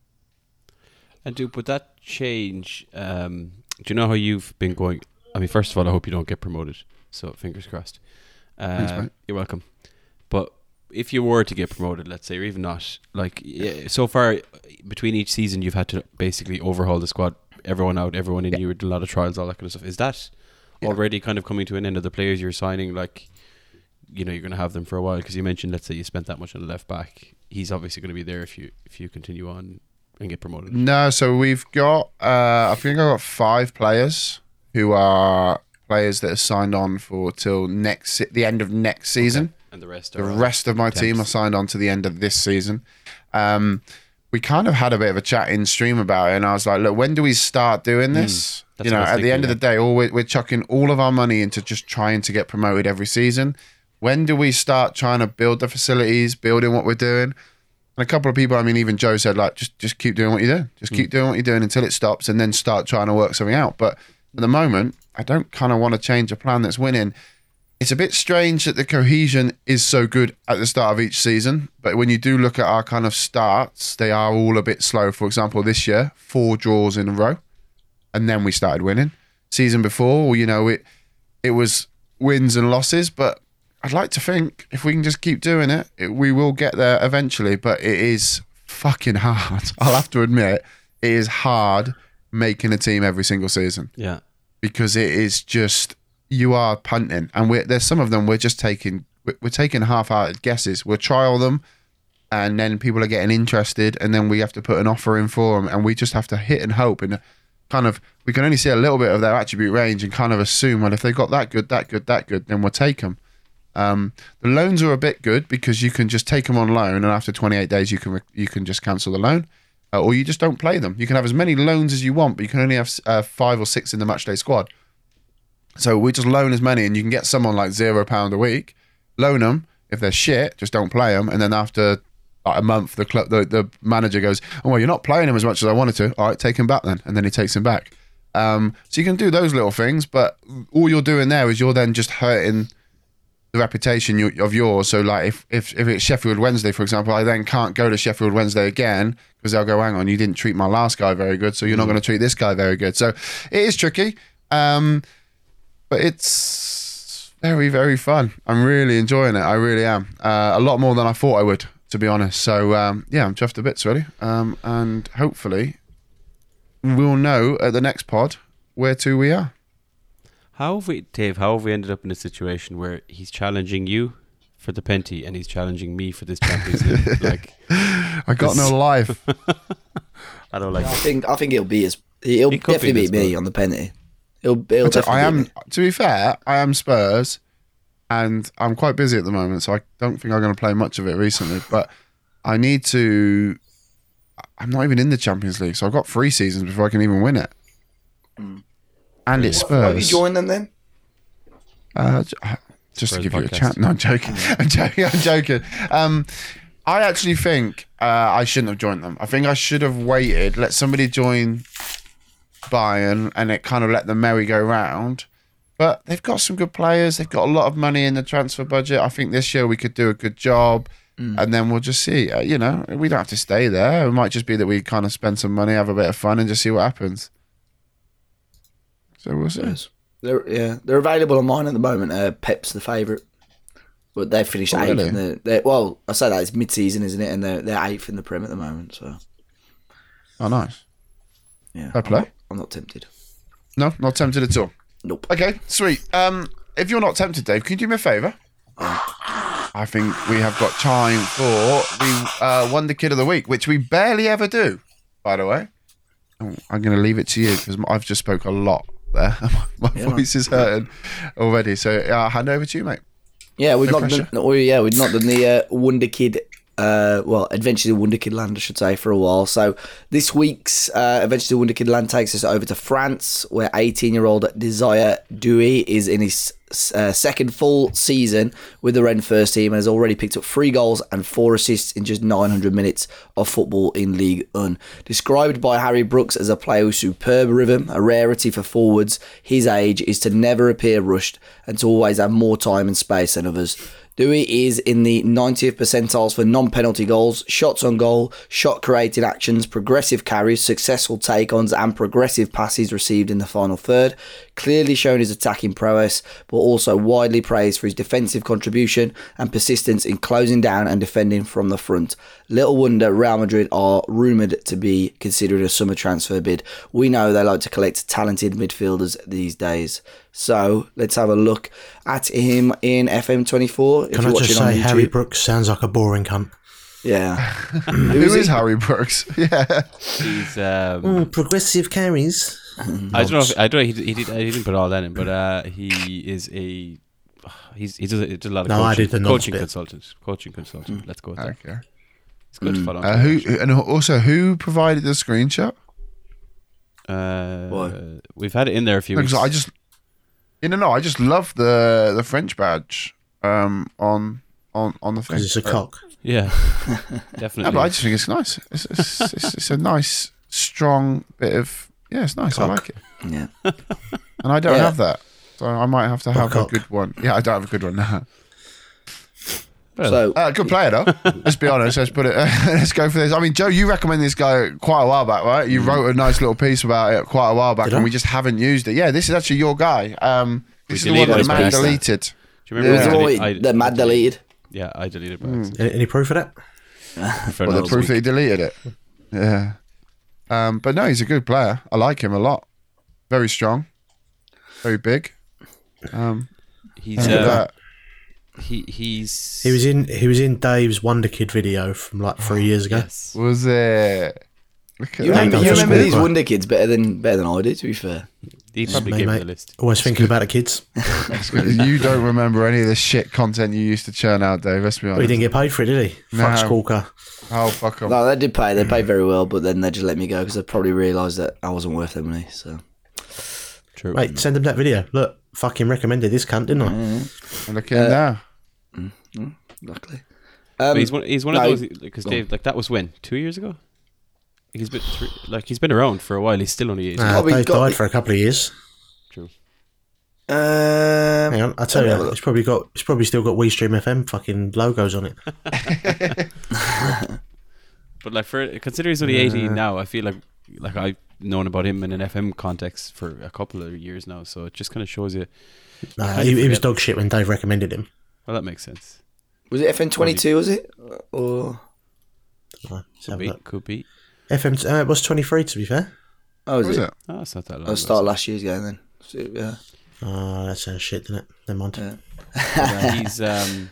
And do would that change? Um, do you know how you've been going? I mean, first of all, I hope you don't get promoted. So fingers crossed. Uh, Thanks, mate. You're welcome. But if you were to get promoted, let's say, or even not, like yeah, so far between each season, you've had to basically overhaul the squad, everyone out, everyone in. Yeah. You were doing a lot of trials, all that kind of stuff. Is that yeah. already kind of coming to an end of the players you're signing? Like, you know, you're going to have them for a while because you mentioned, let's say, you spent that much on the left back. He's obviously going to be there if you if you continue on and get promoted. No, so we've got, uh, I think I've got five players who are players that are signed on for till next the end of next season. Okay. And the rest the are rest of my temps. Team are signed on to the end of this season. Um, we kind of had a bit of a chat in stream about it, and I was like, look, when do we start doing this? Mm, you know, at thinking, the end yeah. of the day, all we're, we're chucking all of our money into just trying to get promoted every season. When do we start trying to build the facilities, building what we're doing? And a couple of people, I mean, even Joe said, like, just just keep doing what you're doing. Just mm. keep doing what you're doing until it stops, and then start trying to work something out. But at the moment, I don't kind of want to change a plan that's winning. It's a bit strange that the cohesion is so good at the start of each season, but when you do look at our kind of starts, they are all a bit slow. For example, this year, four draws in a row, and then we started winning. Season before, you know, it it was wins and losses, but I'd like to think if we can just keep doing it, it we will get there eventually, but it is fucking hard. I'll have to admit, it is hard making a team every single season. Yeah. Because it is just, you are punting, and we're, there's some of them we're just taking, we're, we're taking half-hearted guesses. We'll trial them, and then people are getting interested, and then we have to put an offer in for them, and we just have to hit and hope, and kind of, we can only see a little bit of their attribute range and kind of assume, well, if they've got that good, that good, that good, then we'll take them. Um, the loans are a bit good because you can just take them on loan, and after twenty-eight days you can you can just cancel the loan, uh, or you just don't play them. You can have as many loans as you want, but you can only have uh, five or six in the matchday squad. So we just loan as many, and you can get someone like zero pound a week, loan them. If they're shit, just don't play them, and then after like a month, the club, the, the manager goes, "Oh well, you're not playing him as much as I wanted to. All right, take him back then," and then he takes him back. Um, so you can do those little things, but all you're doing there is you're then just hurting the reputation you, of yours. So like if, if if it's Sheffield Wednesday, for example, I then can't go to Sheffield Wednesday again because they'll go, hang on, you didn't treat my last guy very good, so you're mm. not going to treat this guy very good. So it is tricky, um, but it's Very, very fun. I'm really enjoying it. I really am. Uh, a lot more than I thought I would, to be honest. So, um, yeah, I'm chuffed to bits, really. Um, and hopefully we'll know at the next pod where to we are. How have we, Dave, how have we ended up in a situation where he's challenging you for the Penty and he's challenging me for this Champions League? Like, I got no life. I don't like I it. think I think it'll be his. He'll It could definitely be beat this me one. on the penalty. He'll, he'll I tell- definitely I beat am, me. to be fair, I am Spurs and I'm quite busy at the moment, so I don't think I'm going to play much of it recently. But I need to. I'm not even in the Champions League, so I've got three seasons before I can even win it. And it's Why don't you Spurs. join them then? Uh, j- uh, just Spurs to give you a podcast. chance. No, I'm joking. I'm joking. I'm joking. Um, I actually think uh, I shouldn't have joined them. I think I should have waited, let somebody join Bayern, and it kind of let the merry-go-round. But they've got some good players. They've got a lot of money in the transfer budget. I think this year we could do a good job, and then we'll just see. Uh, you know, we don't have to stay there. It might just be that we kind of spend some money, have a bit of fun, and just see what happens. So we'll see. Yes. They're yeah, they're available on mine at the moment. Uh, Pep's the favourite, but they've finished Oh, eighth. really? In the, they're, well, I say that it's mid-season, isn't it? And they're they're eighth in the Prem at the moment. So Oh, nice. yeah, Fair play. I'm not, I'm not tempted. No, not tempted at all. Nope. Okay, sweet. Um, if you're not tempted, Dave, can you do me a favour? I think we have got time for the uh, Wonder Kid of the Week, which we barely ever do, by the way. Oh, I'm going to leave it to you because I've just spoke a lot there. My Yeah, voice is hurting already. So uh, I'll hand over to you, mate. Yeah, we've No not pressure. done. Oh, yeah, we've not done the uh, Wonder Kid. Uh, well, Adventures in Wonder Kid Land, I should say, for a while. So this week's uh, Adventures in Wonder Kid Land takes us over to France, where eighteen-year-old Desire Douy is in his uh, second full season with the Rennes first team and has already picked up three goals and four assists in just nine hundred minutes of football in Ligue one. Described by Harry Brooks as a player with superb rhythm, a rarity for forwards his age is to never appear rushed and to always have more time and space than others. Douy is in the ninetieth percentiles for non-penalty goals, shots on goal, shot-created actions, progressive carries, successful take-ons and progressive passes received in the final third. Clearly shown his attacking prowess, but also widely praised for his defensive contribution and persistence in closing down and defending from the front. Little wonder Real Madrid are rumoured to be considered a summer transfer bid. We know they like to collect talented midfielders these days. So let's have a look at him in F M twenty-four. If Can you're I just watching on say, Harry YouTube. Brooks sounds like a boring cunt. Yeah. Who is Harry Brooks? Yeah. He's, um, Oh, progressive carries. I don't know. If, I don't know. He, he, did, he didn't put all that in, but uh, he is a. He's he does, a, he does a lot of No, I coaching, did the nonce coaching bit. consultant. Coaching consultant. Let's go with that. Okay. It's good to follow. Uh, who and also who provided the screenshot? Uh, Why? we've had it in there a few Because weeks. I just, you know, no, I just love the the French badge um, on on on the thing. Because it's a cock. yeah, No, definitely. but I just think it's nice. It's, it's, it's, it's a nice, strong bit of yeah. It's nice. I Cock. like it, Yeah. and I don't Yeah. have that, so I might have to have a cock. good one. Yeah, I don't have a good one now. So Uh, good player though. Let's be honest. Let's put it. let's go for this. I mean, Joe, you recommended this guy quite a while back, right? You wrote a nice little piece about it quite a while back, Did I? and we just haven't used it. Yeah, this is actually your guy. Um, this We is the one that deleted Matt his piece, deleted. Do you remember? Yeah. it I was dele- I- all the mad deleted. Yeah, I deleted it. By Hmm. accident. Any, any proof of that? For Well, the another proof that he week. deleted it. Yeah. Um, but no, he's a good player. I like him a lot. Very strong. Very big. Um, He's look at uh, that. he he's He was in. He was in Dave's Wonder Kid video from like three years ago. yes. Was it? Look at You that. remember, no, you just remember walk these by. Wonder Kids better than better than I do, to be fair. He probably Me, gave me mate. the list. Always thinking about the kids. You don't remember any of the shit content you used to churn out, Dave. Let's be Well, he honest. didn't get paid for it, did he? No. Fuck Squawker. Oh, fuck him. No, they did pay. They paid very well, but then they just let me go because they probably realised that I wasn't worth their money. So True. Wait, send him that video. Look, fucking recommended this cunt, didn't I? Look at him now. luckily, But um, he's one. He's one no, of those because go on. Dave, like that was when two years ago. He's been three, like he's been around for a while. He's still only eighteen. Nah, Probably Dave got died the- for a couple of years. True. um, Hang on, I tell let me have a you, look. it's probably got. It's probably still got WeStream F M fucking logos on it. But like for considering he's only eighteen now, I feel like like I've known about him in an F M context for a couple of years now, so it just kind of shows you. Nah, kind he, of he was forget- dog shit when Dave recommended him. Well, that makes sense. Was it F M twenty-two? Was it? Or Uh, let's Could have a be. look. Could be. F M uh, it was twenty-three to be fair. oh, was Was it? it? Oh, it's not that long. I'll ago, start so- last year's game then. So, yeah. Oh, that sounds shit, doesn't it? Never mind. Yeah. Yeah, he's um,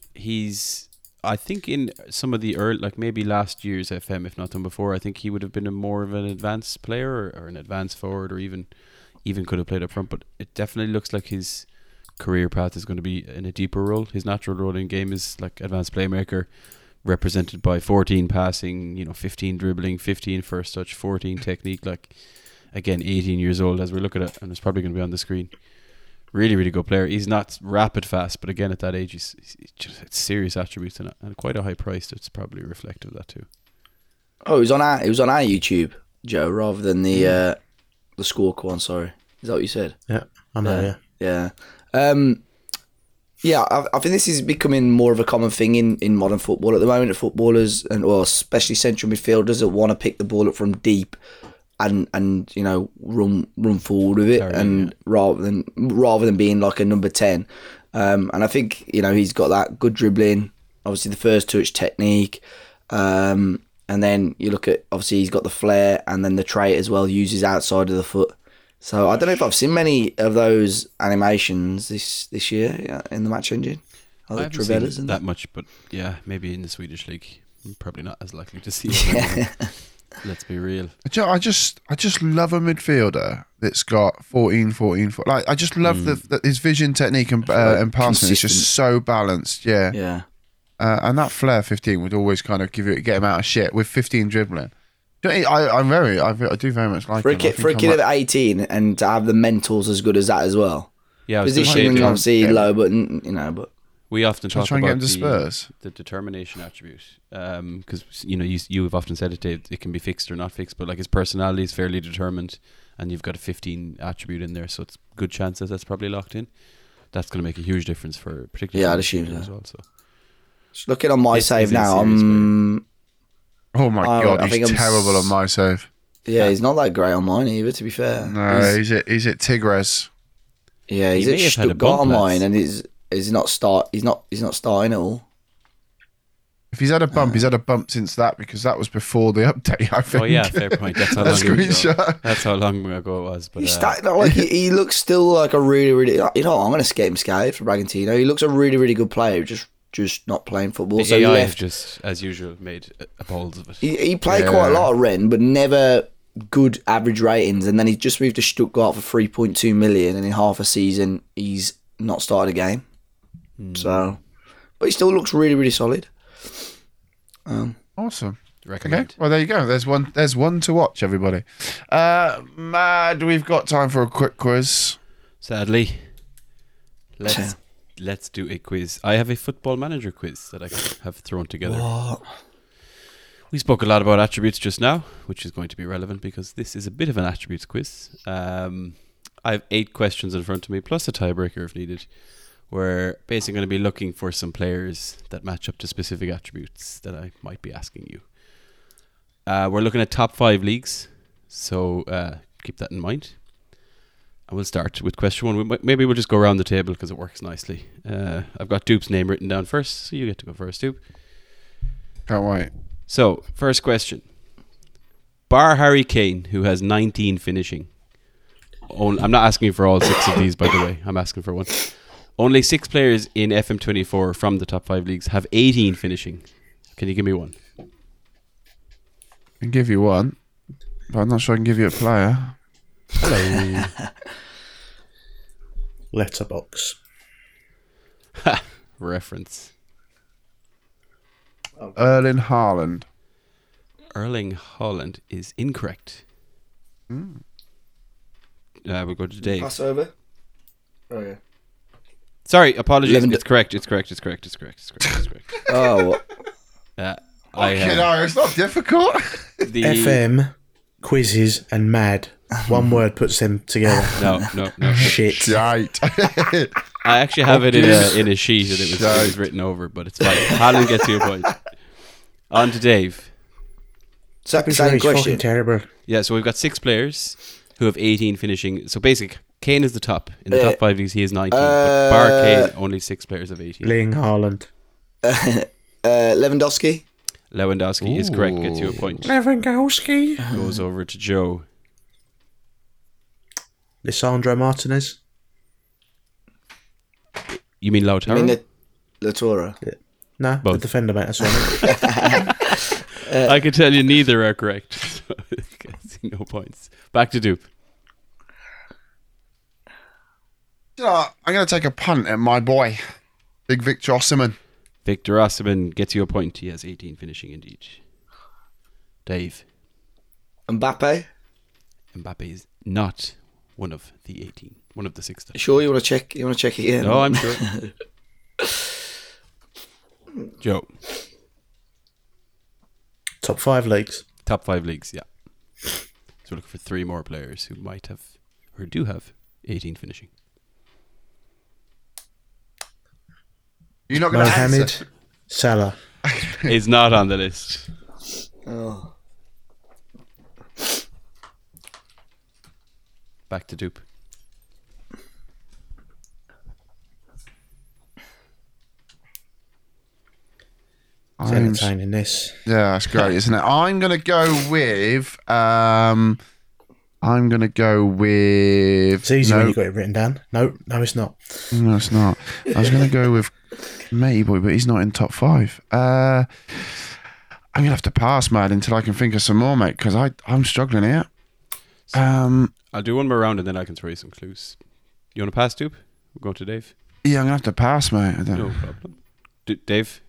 he's. I think in some of the early, like maybe last year's F M, if not done before, I think he would have been a more of an advanced player or, or an advanced forward, or even even could have played up front. But it definitely looks like his career path is going to be in a deeper role. His natural role in game is like advanced playmaker, represented by fourteen passing, you know, fifteen dribbling, fifteen first touch, fourteen technique. Like again, eighteen years old as we look at it, and it's probably going to be on the screen. Really, really good player. He's not rapid fast, but again, at that age, he's, he's just it's serious attributes and, and quite a high price. That's probably reflective of that too. Oh, it was on our it was on our YouTube, Joe, rather than the uh, the squawk one. Sorry, is that what you said? Yeah, I know. Yeah, Yeah. Um, yeah, I, I think this is becoming more of a common thing in, in modern football at the moment. Footballers and well, especially central midfielders that want to pick the ball up from deep and and you know run run forward with it, Sorry, and yeah. rather than rather than being like a number ten. Um, and I think you know he's got that good dribbling, obviously the first touch technique, um, and then you look at obviously he's got the flair and then the trait as well, uses outside of the foot. So I don't know if I've seen many of those animations this this year yeah, in the match engine. I Other haven't seen Travellas and that much, but yeah, maybe in the Swedish league, I'm probably not as likely to see it. Let's be real. Do you know, I just I just love a midfielder that's got fourteen, fourteen, foot. Like I just love the, the his vision, technique, and uh, and passing is just Consistent. so balanced. Yeah, Yeah. uh, and that flair fifteen would always kind of give it get him out of shit with fifteen dribbling. Do you know, I I'm very I, I do very much like For a him. I kid, think for a I kid might- of eighteen and to have the mentals as good as that as well. Yeah, I was gonna say, Positioning yeah. obviously Yeah. low, but mm, you know, but we often Shall I talk try and about get him to the, Spurs? the determination attribute, because you know you you have often said it, Dave. It can be fixed or not fixed, but like his personality is fairly determined, and you've got a fifteen attribute in there, so it's good chances that's probably locked in. That's going to make a huge difference for particularly Yeah, for I'd assume midfielders so. as well. So just looking on my This save is a now, serious I'm Oh my I- god, I think he's I'm terrible s- on my save. yeah, he's not that great on mine either. To be fair, No, He's- he's at he's at Tigres. yeah, He he's may at have had a Stuttgart on bump, mine, lads. and he's he's not start. He's not he's not starting at all. If he's had a bump, he's had a bump since that because that was before the update. I think. oh yeah, fair point. That's how That long ago. screenshot. That's how long ago it was. But He's uh, starting like he, he looks still like a really really. You know, I'm going to skate him skate for Bragantino. He looks a really really good player. Just just not playing football. the So he A I have left. just, as usual, made a, a balls of it. He, he played Yeah. quite a lot of Rennes, but never good average ratings. And then he just moved to Stuttgart for three point two million, and in half a season he's not started a game. So, but he still looks really really solid. Um, Awesome. Okay, Recommend. well there you go. There's one. There's one to watch, everybody. Uh, Mad, we've got time for a quick quiz. Sadly, let's let's do a quiz. I have a football manager quiz that I have thrown together. what? We spoke a lot about attributes just now, which is going to be relevant because this is a bit of an attributes quiz. Um, I have eight questions in front of me, plus a tiebreaker if needed. We're basically going to be looking for some players that match up to specific attributes that I might be asking you. Uh, we're looking at top five leagues, so uh, keep that in mind. And we'll start with question one. We might, maybe we'll just go around the table because it works nicely. Uh, I've got Dupe's name written down first, so you get to go first, Dupe. Can't wait. So, first question. Bar Harry Kane, who has nineteen finishing. On, I'm not asking for all six of these, by the way. I'm asking for one. Only six players in F M twenty-four from the top five leagues have eighteen finishing. Can you give me one? I can give you one, but I'm not sure I can give you a player. Hello. Letterbox. Reference. Erling Haaland. Erling Haaland is incorrect. Mm. Uh, we'll go to Dave. Pass over. Oh yeah. Sorry, apologies. Eleven- It's correct. It's correct. It's correct. It's correct. It's correct. It's correct. Oh, what? Uh, I Okay, have no, it's not difficult. the F M, quizzes, and mad. One word puts them together. no, no, no. Shit. Right. I actually have it in Okay. a in a sheet and it was, it was Shite. written over, but it's fine. Haaland gets you a point. On to Dave. So, It's same really fucking question. terrible. Yeah, so we've got six players who have eighteen finishing. So basic, Kane is the top. In the Uh, top five leagues, he is nineteen. uh, but bar Kane, only six players have eighteen. Ling Haaland. uh, Lewandowski. Lewandowski is correct, gets you a point. Lewandowski. Goes over to Joe. Lisandro Martinez. You mean I Lautaro? mean, the, Latora. No, Both. the defender, mate. That's what I mean. I can tell you neither are correct. So gets you no points. Back to Dupe. You know, I'm going to take a punt at my boy, Big Victor Osimhen. Victor Osimhen gets you a point. He has eighteen finishing indeed. Dave. Mbappe. Mbappe is not one of the eighteen. One of the six. You sure you want to check? You want to check again? No, I'm sure. Joe. Top five leagues. Top five leagues, yeah. So we're looking for three more players who might have, or do have, eighteen finishing. You're not going to Mohamed answer. Salah. Is not on the list. Oh. Back to Dupe. It's I'm- entertaining this. Yeah, that's great, isn't it? I'm going to go with. Um, I'm going to go with. It's easy no, when you got it written down. No, no, it's not. No, it's not. I was going to go with Matey Boy, but he's not in top five. Uh, I'm going to have to pass, man, until I can think of some more, mate, because I'm struggling here. Um, I'll do one more round and then I can throw you some clues. You want to pass, Dupe? We'll go to Dave. yeah, I'm going to have to pass, mate. I don't No problem. D- Dave?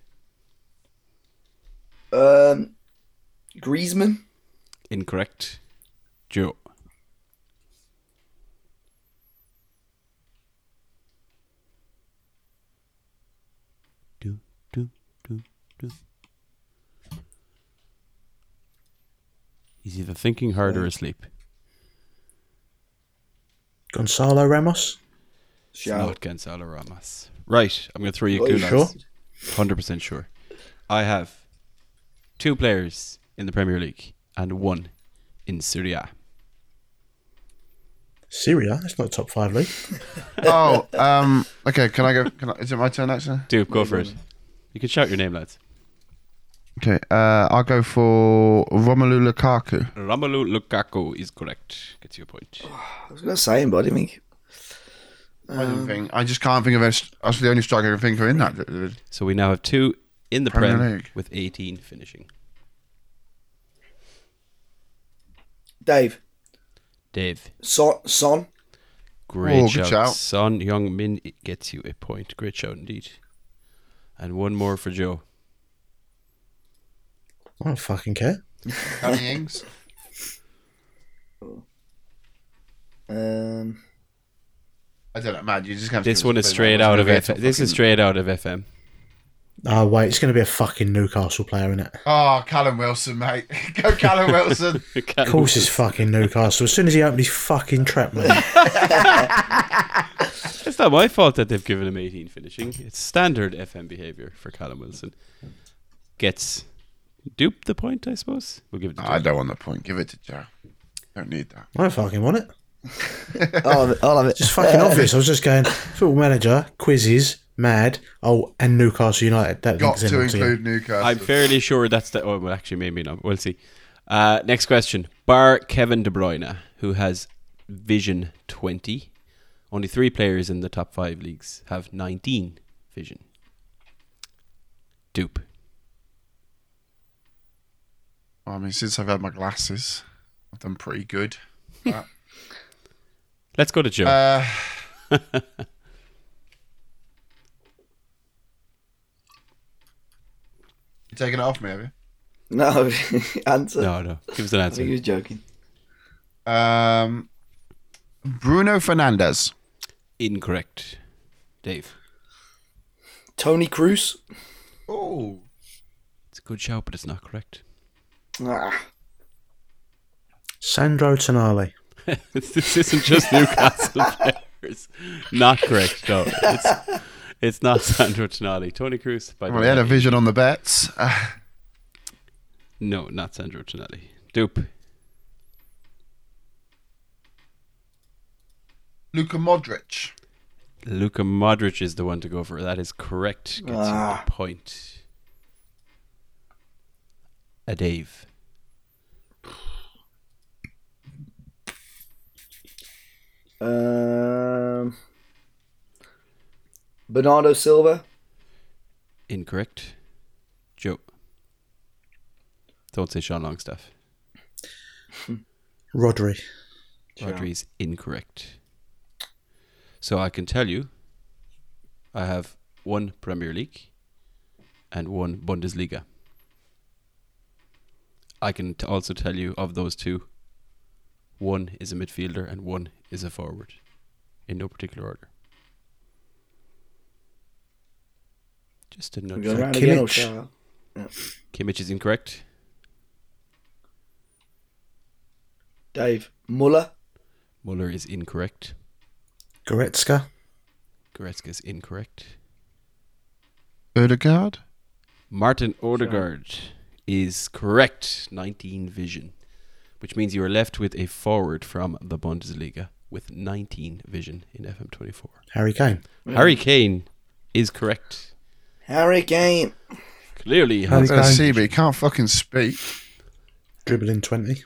Um, Griezmann. Incorrect. Joe? Do, do, do, do. He's either thinking hard or asleep. Gonzalo Ramos. It's Shout. not Gonzalo Ramos. Right, I'm going to throw you a Oh, clue, you sure? lads. one hundred percent sure. I have two players in the Premier League and one in Serie A. Syria. That's not a top five league. Oh, um, okay. Can I go? Can I, is it my turn actually? Dupe, go for it. You can shout your name, lads. Okay. Uh, I'll go for Romelu Lukaku. Romelu Lukaku is correct. Gets you a point. I was going to say him, but I think. I don't think. I just can't think of any. That's the only striker I can think of in that. division. So we now have two in the Premier Prem League. with eighteen finishing. Dave. Dave, Son. Son. great Oh, good shout. shout. Son Heung-min gets you a point. Great shout indeed. And one more for Joe. I don't fucking care. Danny Ings. Um, I don't know, man. You just have to This give one us is a straight bit, out of wasn't F it? M. This is straight out of F M. Oh, wait. It's going to be a fucking Newcastle player, isn't it? Oh, Callum Wilson, mate. Go, Callum Wilson. Of course it's fucking Newcastle. As soon as he opened his fucking trap, mate. It's not my fault that they've given him eighteen finishing. It's standard F M behaviour for Callum Wilson. Gets Dupe the point, I suppose. We'll give it to I Joe. don't want the point. Give it to Joe. Don't need that. I don't fucking want it. I'll have it. I'll have it. Just fucking obvious. I was just going, football manager, quizzes, mad, oh, and Newcastle United. That Got links in to all together. include Newcastle. I'm fairly sure that's the. Oh, well, actually, maybe not. We'll see. Uh, next question. Bar Kevin De Bruyne, who has Vision twenty. Only three players in the top five leagues have nineteen Vision. Dupe. I mean, since I've had my glasses, I've done pretty good. But, Let's go to Joe. uh, you taking it off me, have you? No, answer. no, no. Give us an I think he answer. was joking. Um, Bruno Fernandes. Incorrect. Dave. Tony Cruz. Oh, It's a good shout, but it's not correct. Ah, Sandro Tonali. This isn't just Newcastle players. Not correct, no. It's, it's not Sandro Tonali. Tony Cruz, by the well, he had a way. vision on the bets. Uh, No, not Sandro Tonelli. Dupe. Luka Modric. Luka Modric is the one to go for. That is correct. Gets Ah. you the point. A Dave. Um, Bernardo Silva. Incorrect. Joe. Don't say Sean Longstaff. Rodri. Rodri's incorrect. So I can tell you, I have one Premier League and one Bundesliga. I can t- also tell you of those two, one is a midfielder and one is a forward, in no particular order. Just a We nudge. go So round again or Kimmich. shout out? Kimmich is incorrect. Dave Muller. Muller is incorrect. Goretzka. Goretzka is incorrect. Odegaard. Martin Odegaard is correct. nineteen vision. Which means you are left with a forward from the Bundesliga with nineteen vision in F M twenty-four. Harry Kane. Harry Kane is correct. Harry Kane. Clearly, Harry has I Kane. see, but he can't fucking speak. Dribbling twenty.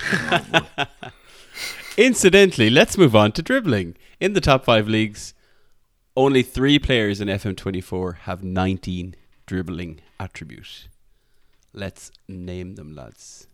Incidentally, let's move on to dribbling. In the top five leagues, only three players in F M twenty-four have nineteen dribbling attribute. Let's name them, lads.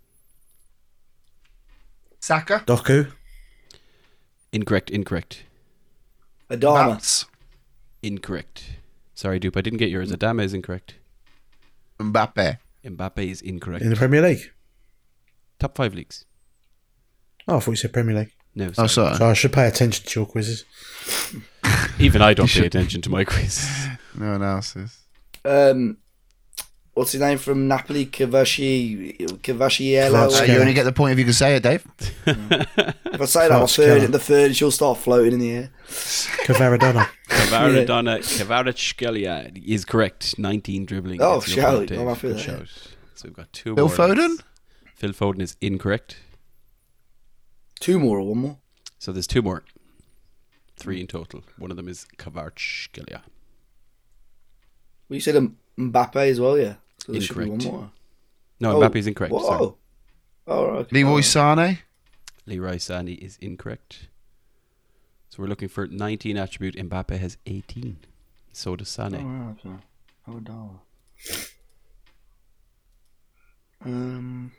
Saka. Doku. Incorrect, incorrect, Adama. Bats. incorrect. Sorry, Dupe, I didn't get yours. Adama is incorrect. Mbappe. Mbappe is incorrect. In the Premier League. Top five leagues. Oh, I thought you said Premier League. No, Oh, sorry. sorry. So I should pay attention to your quizzes. Even I don't You pay should- attention to my quiz. No one else is. Um, what's his name from Napoli? Cavashi. Cavashiello. Kvaratskhelia. Uh, you only get the point if you can say it, Dave. If I say that, my Kvaratskhelia. third, the third, she'll start floating in the air. Cavaradona. Kvaradona Kvaratskhelia is correct. nineteen dribbling. Oh, Gets you a shout. point, Dave. I'm happy Good with that. shout. So we've got two Phil more. Foden. Phil Foden is incorrect. Two more or one more? So there's two more. Three in total. One of them is Kvaratskhelia. Well, you said M- Mbappe as well, yeah. So there should be one Incorrect. more. No, Oh, Mbappe's incorrect. Whoa. Sorry. Oh, right, okay. Leroy Oh. Sane. Leroy Sané is incorrect. So we're looking for nineteen attribute. Mbappe has eighteen. So does Oh, Sané. right, okay. Oh, no. Um,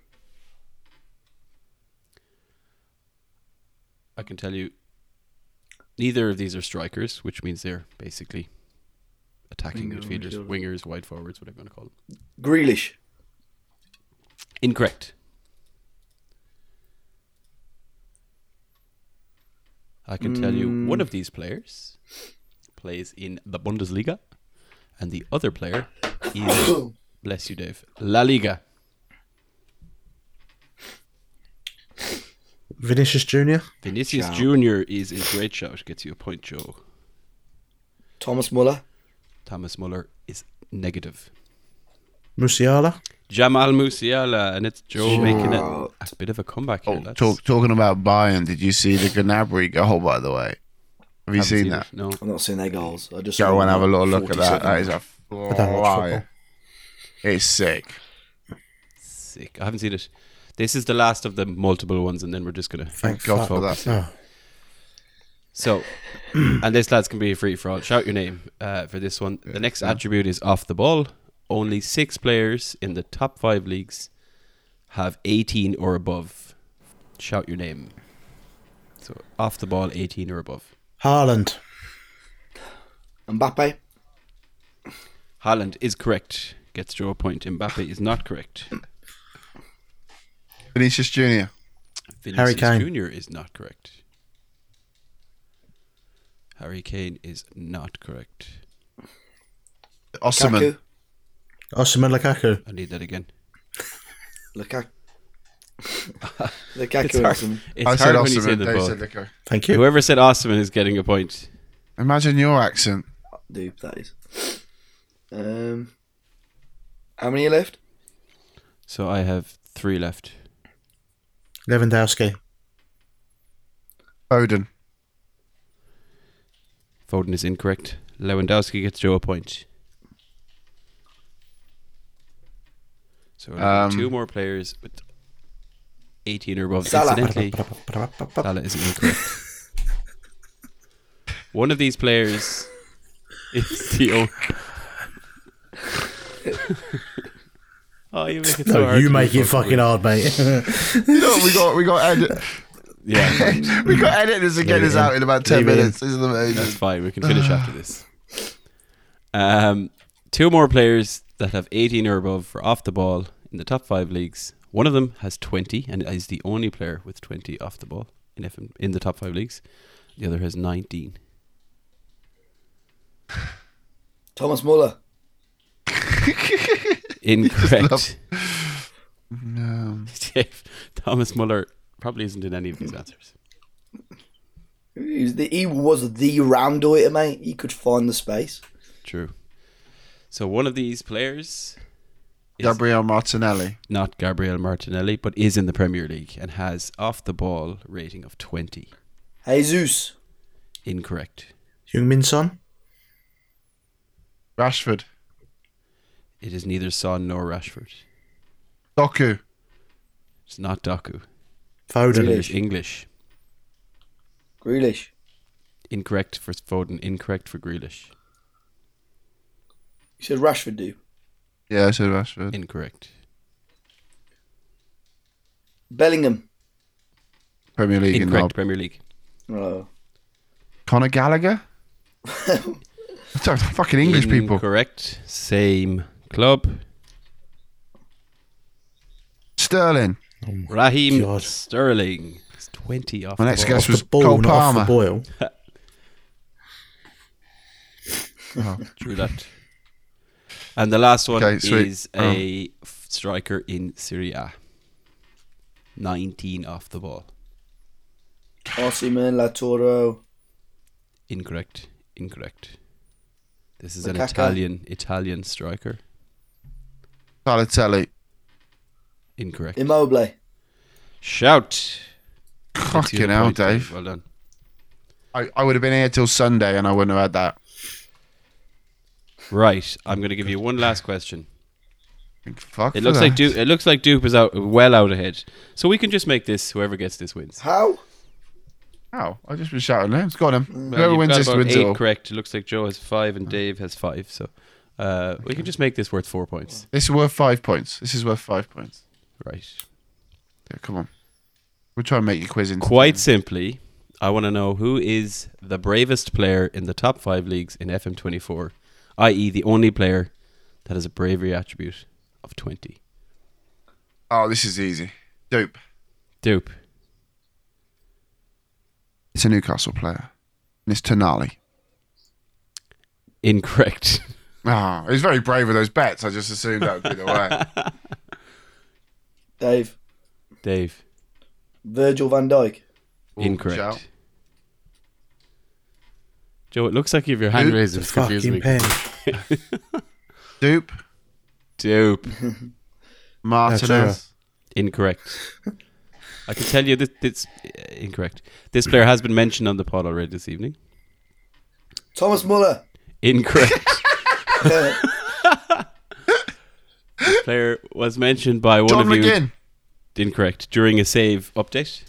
I can tell you, neither of these are strikers, which means they're basically attacking Winger, midfielders, midfielder. wingers, wide forwards, whatever you want to call them. Grealish. Incorrect. I can tell you Mm. one of these players plays in the Bundesliga, and the other player is, bless you, Dave, La Liga. Vinicius Junior Vinicius Shout. Junior is a great shout. Gets you a point, Joe. Thomas Muller. Thomas Muller is negative. Musiala. Jamal Musiala, and it's Joe Shout. making a, a bit of a comeback here. Oh, lads. talk, talking about Bayern, did you see the Gnabry goal, by the way? Have you Haven't seen that? it, No. I've not seen their goals. I just Go saw and have a little look at forty that. That is seconds. a I don't watch flyer. football. It's sick. Sick. I haven't seen it. This is the last of the multiple ones, and then we're just gonna. Thank God for that. Oh, So, and this lads can be free for all. Shout your name uh, for this one. The next yeah. attribute is off the ball. Only six players in the top five leagues have eighteen or above. Shout your name. So off the ball, eighteen or above. Haaland. Mbappe. Haaland is correct. Gets Joe a point. Mbappe is not correct. Vinicius Junior Vinicius Kane. Junior is not correct. Harry Kane is not correct. Osimhen. Lukaku. Osimhen Lukaku. I need that again. Lukaku. It's Lukaku. hard, Osimhen. it's I said hard when you say Osimhen. the Dave ball. said Lico. Thank you. Whoever said Osman is getting a point. Imagine your accent. Dupe, that is. Um, how many are left? So I have three left. Lewandowski. Foden. Foden is incorrect. Lewandowski gets Joe a point. So we're looking at Um, two more players with eighteen or above. Salah. Incidentally, Salah is incorrect. One of these players is the o- Oh, you make it so No, hard. you to make do it fucking hard, mate. You know, we got we got edit. Yeah, we got editors to get Leave it this in. out in about ten Leave it in. minutes. This is that's amazing. fine. We can finish after this. Um, two more players that have eighteen or above for off the ball in the top five leagues. One of them has twenty and is the only player with twenty off the ball in F M, in the top five leagues. The other has nineteen. Thomas Muller. Incorrect. No. Dave, Thomas Muller probably isn't in any of these answers. He was the, he was the Ramdeuter, mate. He could find the space. True. So one of these players is Gabriel Martinelli. not Gabriel Martinelli, but is in the Premier League and has off the ball rating of twenty. Jesus. Incorrect. Heung-min Son. Rashford. It is neither Son nor Rashford. Doku. It's not Doku. Foden. It is English. Grealish. Incorrect for Foden. Incorrect for Grealish. You said Rashford, do. Yeah, I said Rashford. Incorrect. Bellingham. Premier League in Incorrect. Knob. Premier League. Oh. Conor Gallagher. Sorry, fucking English people. Incorrect. Same club. Sterling. Raheem God. Sterling. It's twenty off My the next ball. guess Off was the ball, Cole not off the Palmer. boil. True that. And the last one Okay, sweet. is a f- striker in Serie A. nineteen off the ball. Osimhen, Lautaro. Incorrect. Incorrect. This is an Lukaku. Italian Italian striker. Balotelli. Incorrect. Immobile. Shout. Fucking That's hell, point, Dave. Well done. I, I would have been here till Sunday and I wouldn't have had that. Right. I'm going to give you one last question. Fuck It for looks like that. Dupe, it looks like Dupe is out well out ahead. So we can just make this whoever gets this wins. How? Ow, I've just been shouting names. Go on, then. Well, Whoever you've wins got this about wins it eight all. correct. It looks like Joe has five and Dave has five. So uh, we can just make this worth four points. This is worth five points. This is worth five points. Right. Yeah, come on. We'll try and make your quiz in. Quite simply, I want to know who is the bravest player in the top five leagues in F M twenty-four, that is the only player that has a bravery attribute of twenty. Oh, this is easy. Dupe. Dupe. It's a Newcastle player. And it's Tonali. Incorrect. Ah, he was very brave with those bets. I just assumed that would be the way. Dave. Dave. Virgil van Dijk. Ooh, Incorrect. shout. Joe, it looks like you have your hand Dupe. raised. It's confusing Fucking me. pen. Dupe. Dupe. Martinez. Incorrect. I can tell you that it's uh, incorrect. This player has been mentioned on the pod already this evening. Thomas Muller. Incorrect. This player was mentioned by one John of you. McGinn. Incorrect. During a save update.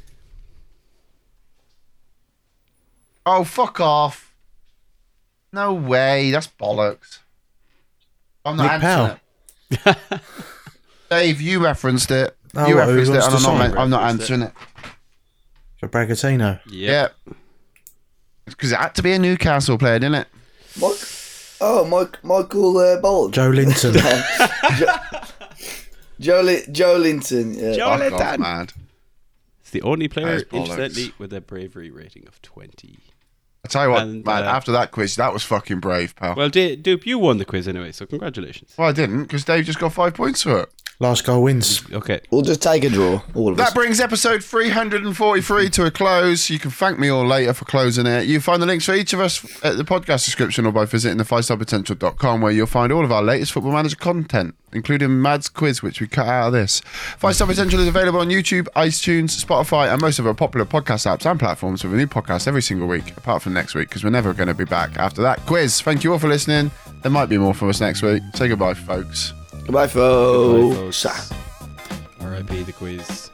Oh, fuck off. No way. That's bollocks. I'm not Nick answering it. Dave, you referenced it. Oh, you what, who referenced it, wants and to I'm sign? not, I'm not Referenced answering it. For Bragatino. Yeah. Because it had to be a Newcastle player, didn't it? Mike. Oh, Mike, Michael uh, Bolton. Joe Linton. Jo- Joe, Li- Joe Linton. Yeah. Joe- Fuck off, Linton. man. It's the only player, That is bollocks. incidentally, with a bravery rating of twenty. I tell you what, And, man, uh, after that quiz, that was fucking brave, pal. Well, Well, D- Dupe, you won the quiz anyway, so congratulations. I didn't, because Dave just got five points for it. Last goal wins. Okay. We'll just take a draw, all of us. That brings episode three hundred forty-three to a close. You can thank me all later for closing it. You find the links for each of us at the podcast description or by visiting the five star potential dot com, where you'll find all of our latest Football Manager content, including Mad's quiz, which we cut out of this. five Star Potential is available on YouTube, iTunes, Spotify, and most of our popular podcast apps and platforms with a new podcast every single week, apart from next week, because we're never going to be back after that quiz. Thank you all for listening. There might be more for us next week. Say goodbye, folks. Goodbye, folks. Goodbye, folks. R I P the quiz.